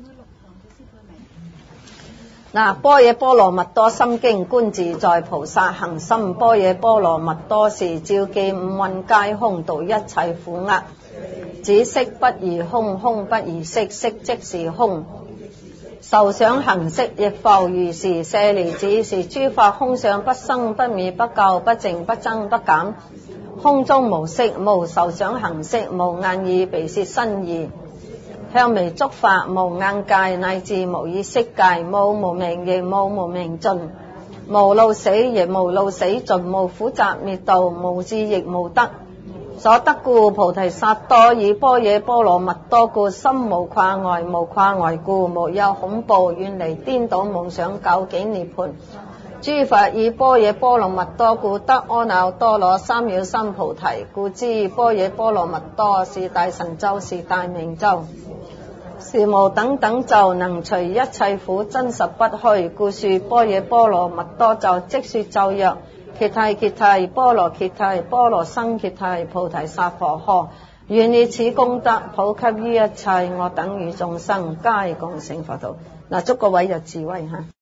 嗱，般若波羅蜜多心經觀自在菩薩行深般若波羅蜜多時，照見五蘊皆空，度一切苦厄。止色不異空，空不異色，色即是空。受想行識亦復如是，舍利子，是諸法空相，不生不滅，不垢不淨，不增不減。空中無色，無受想行識，無眼耳鼻舌身意。向微觸法，無眼界，乃至無意識界，無無明亦無無明盡，無老死亦無老死盡，無苦集滅道，無智亦無得。所得故菩提薩埵，以般若波羅蜜多故，心無掛礙，無掛礙故，無有恐怖，遠離顛倒夢想，究竟涅槃。諸佛以般若波羅蜜多故，得阿耨多羅三藐三菩提。故知般若波羅蜜多是大神咒，是大明咒，是無等等咒，能除一切苦，真實不虛。故說般若波羅蜜多咒，即說咒曰：揭諦揭諦，波羅揭諦，波羅僧揭諦，菩提薩婆訶。願以此功德普及於一切我等與眾生，皆共成佛道。嗱，祝各位有智慧吓。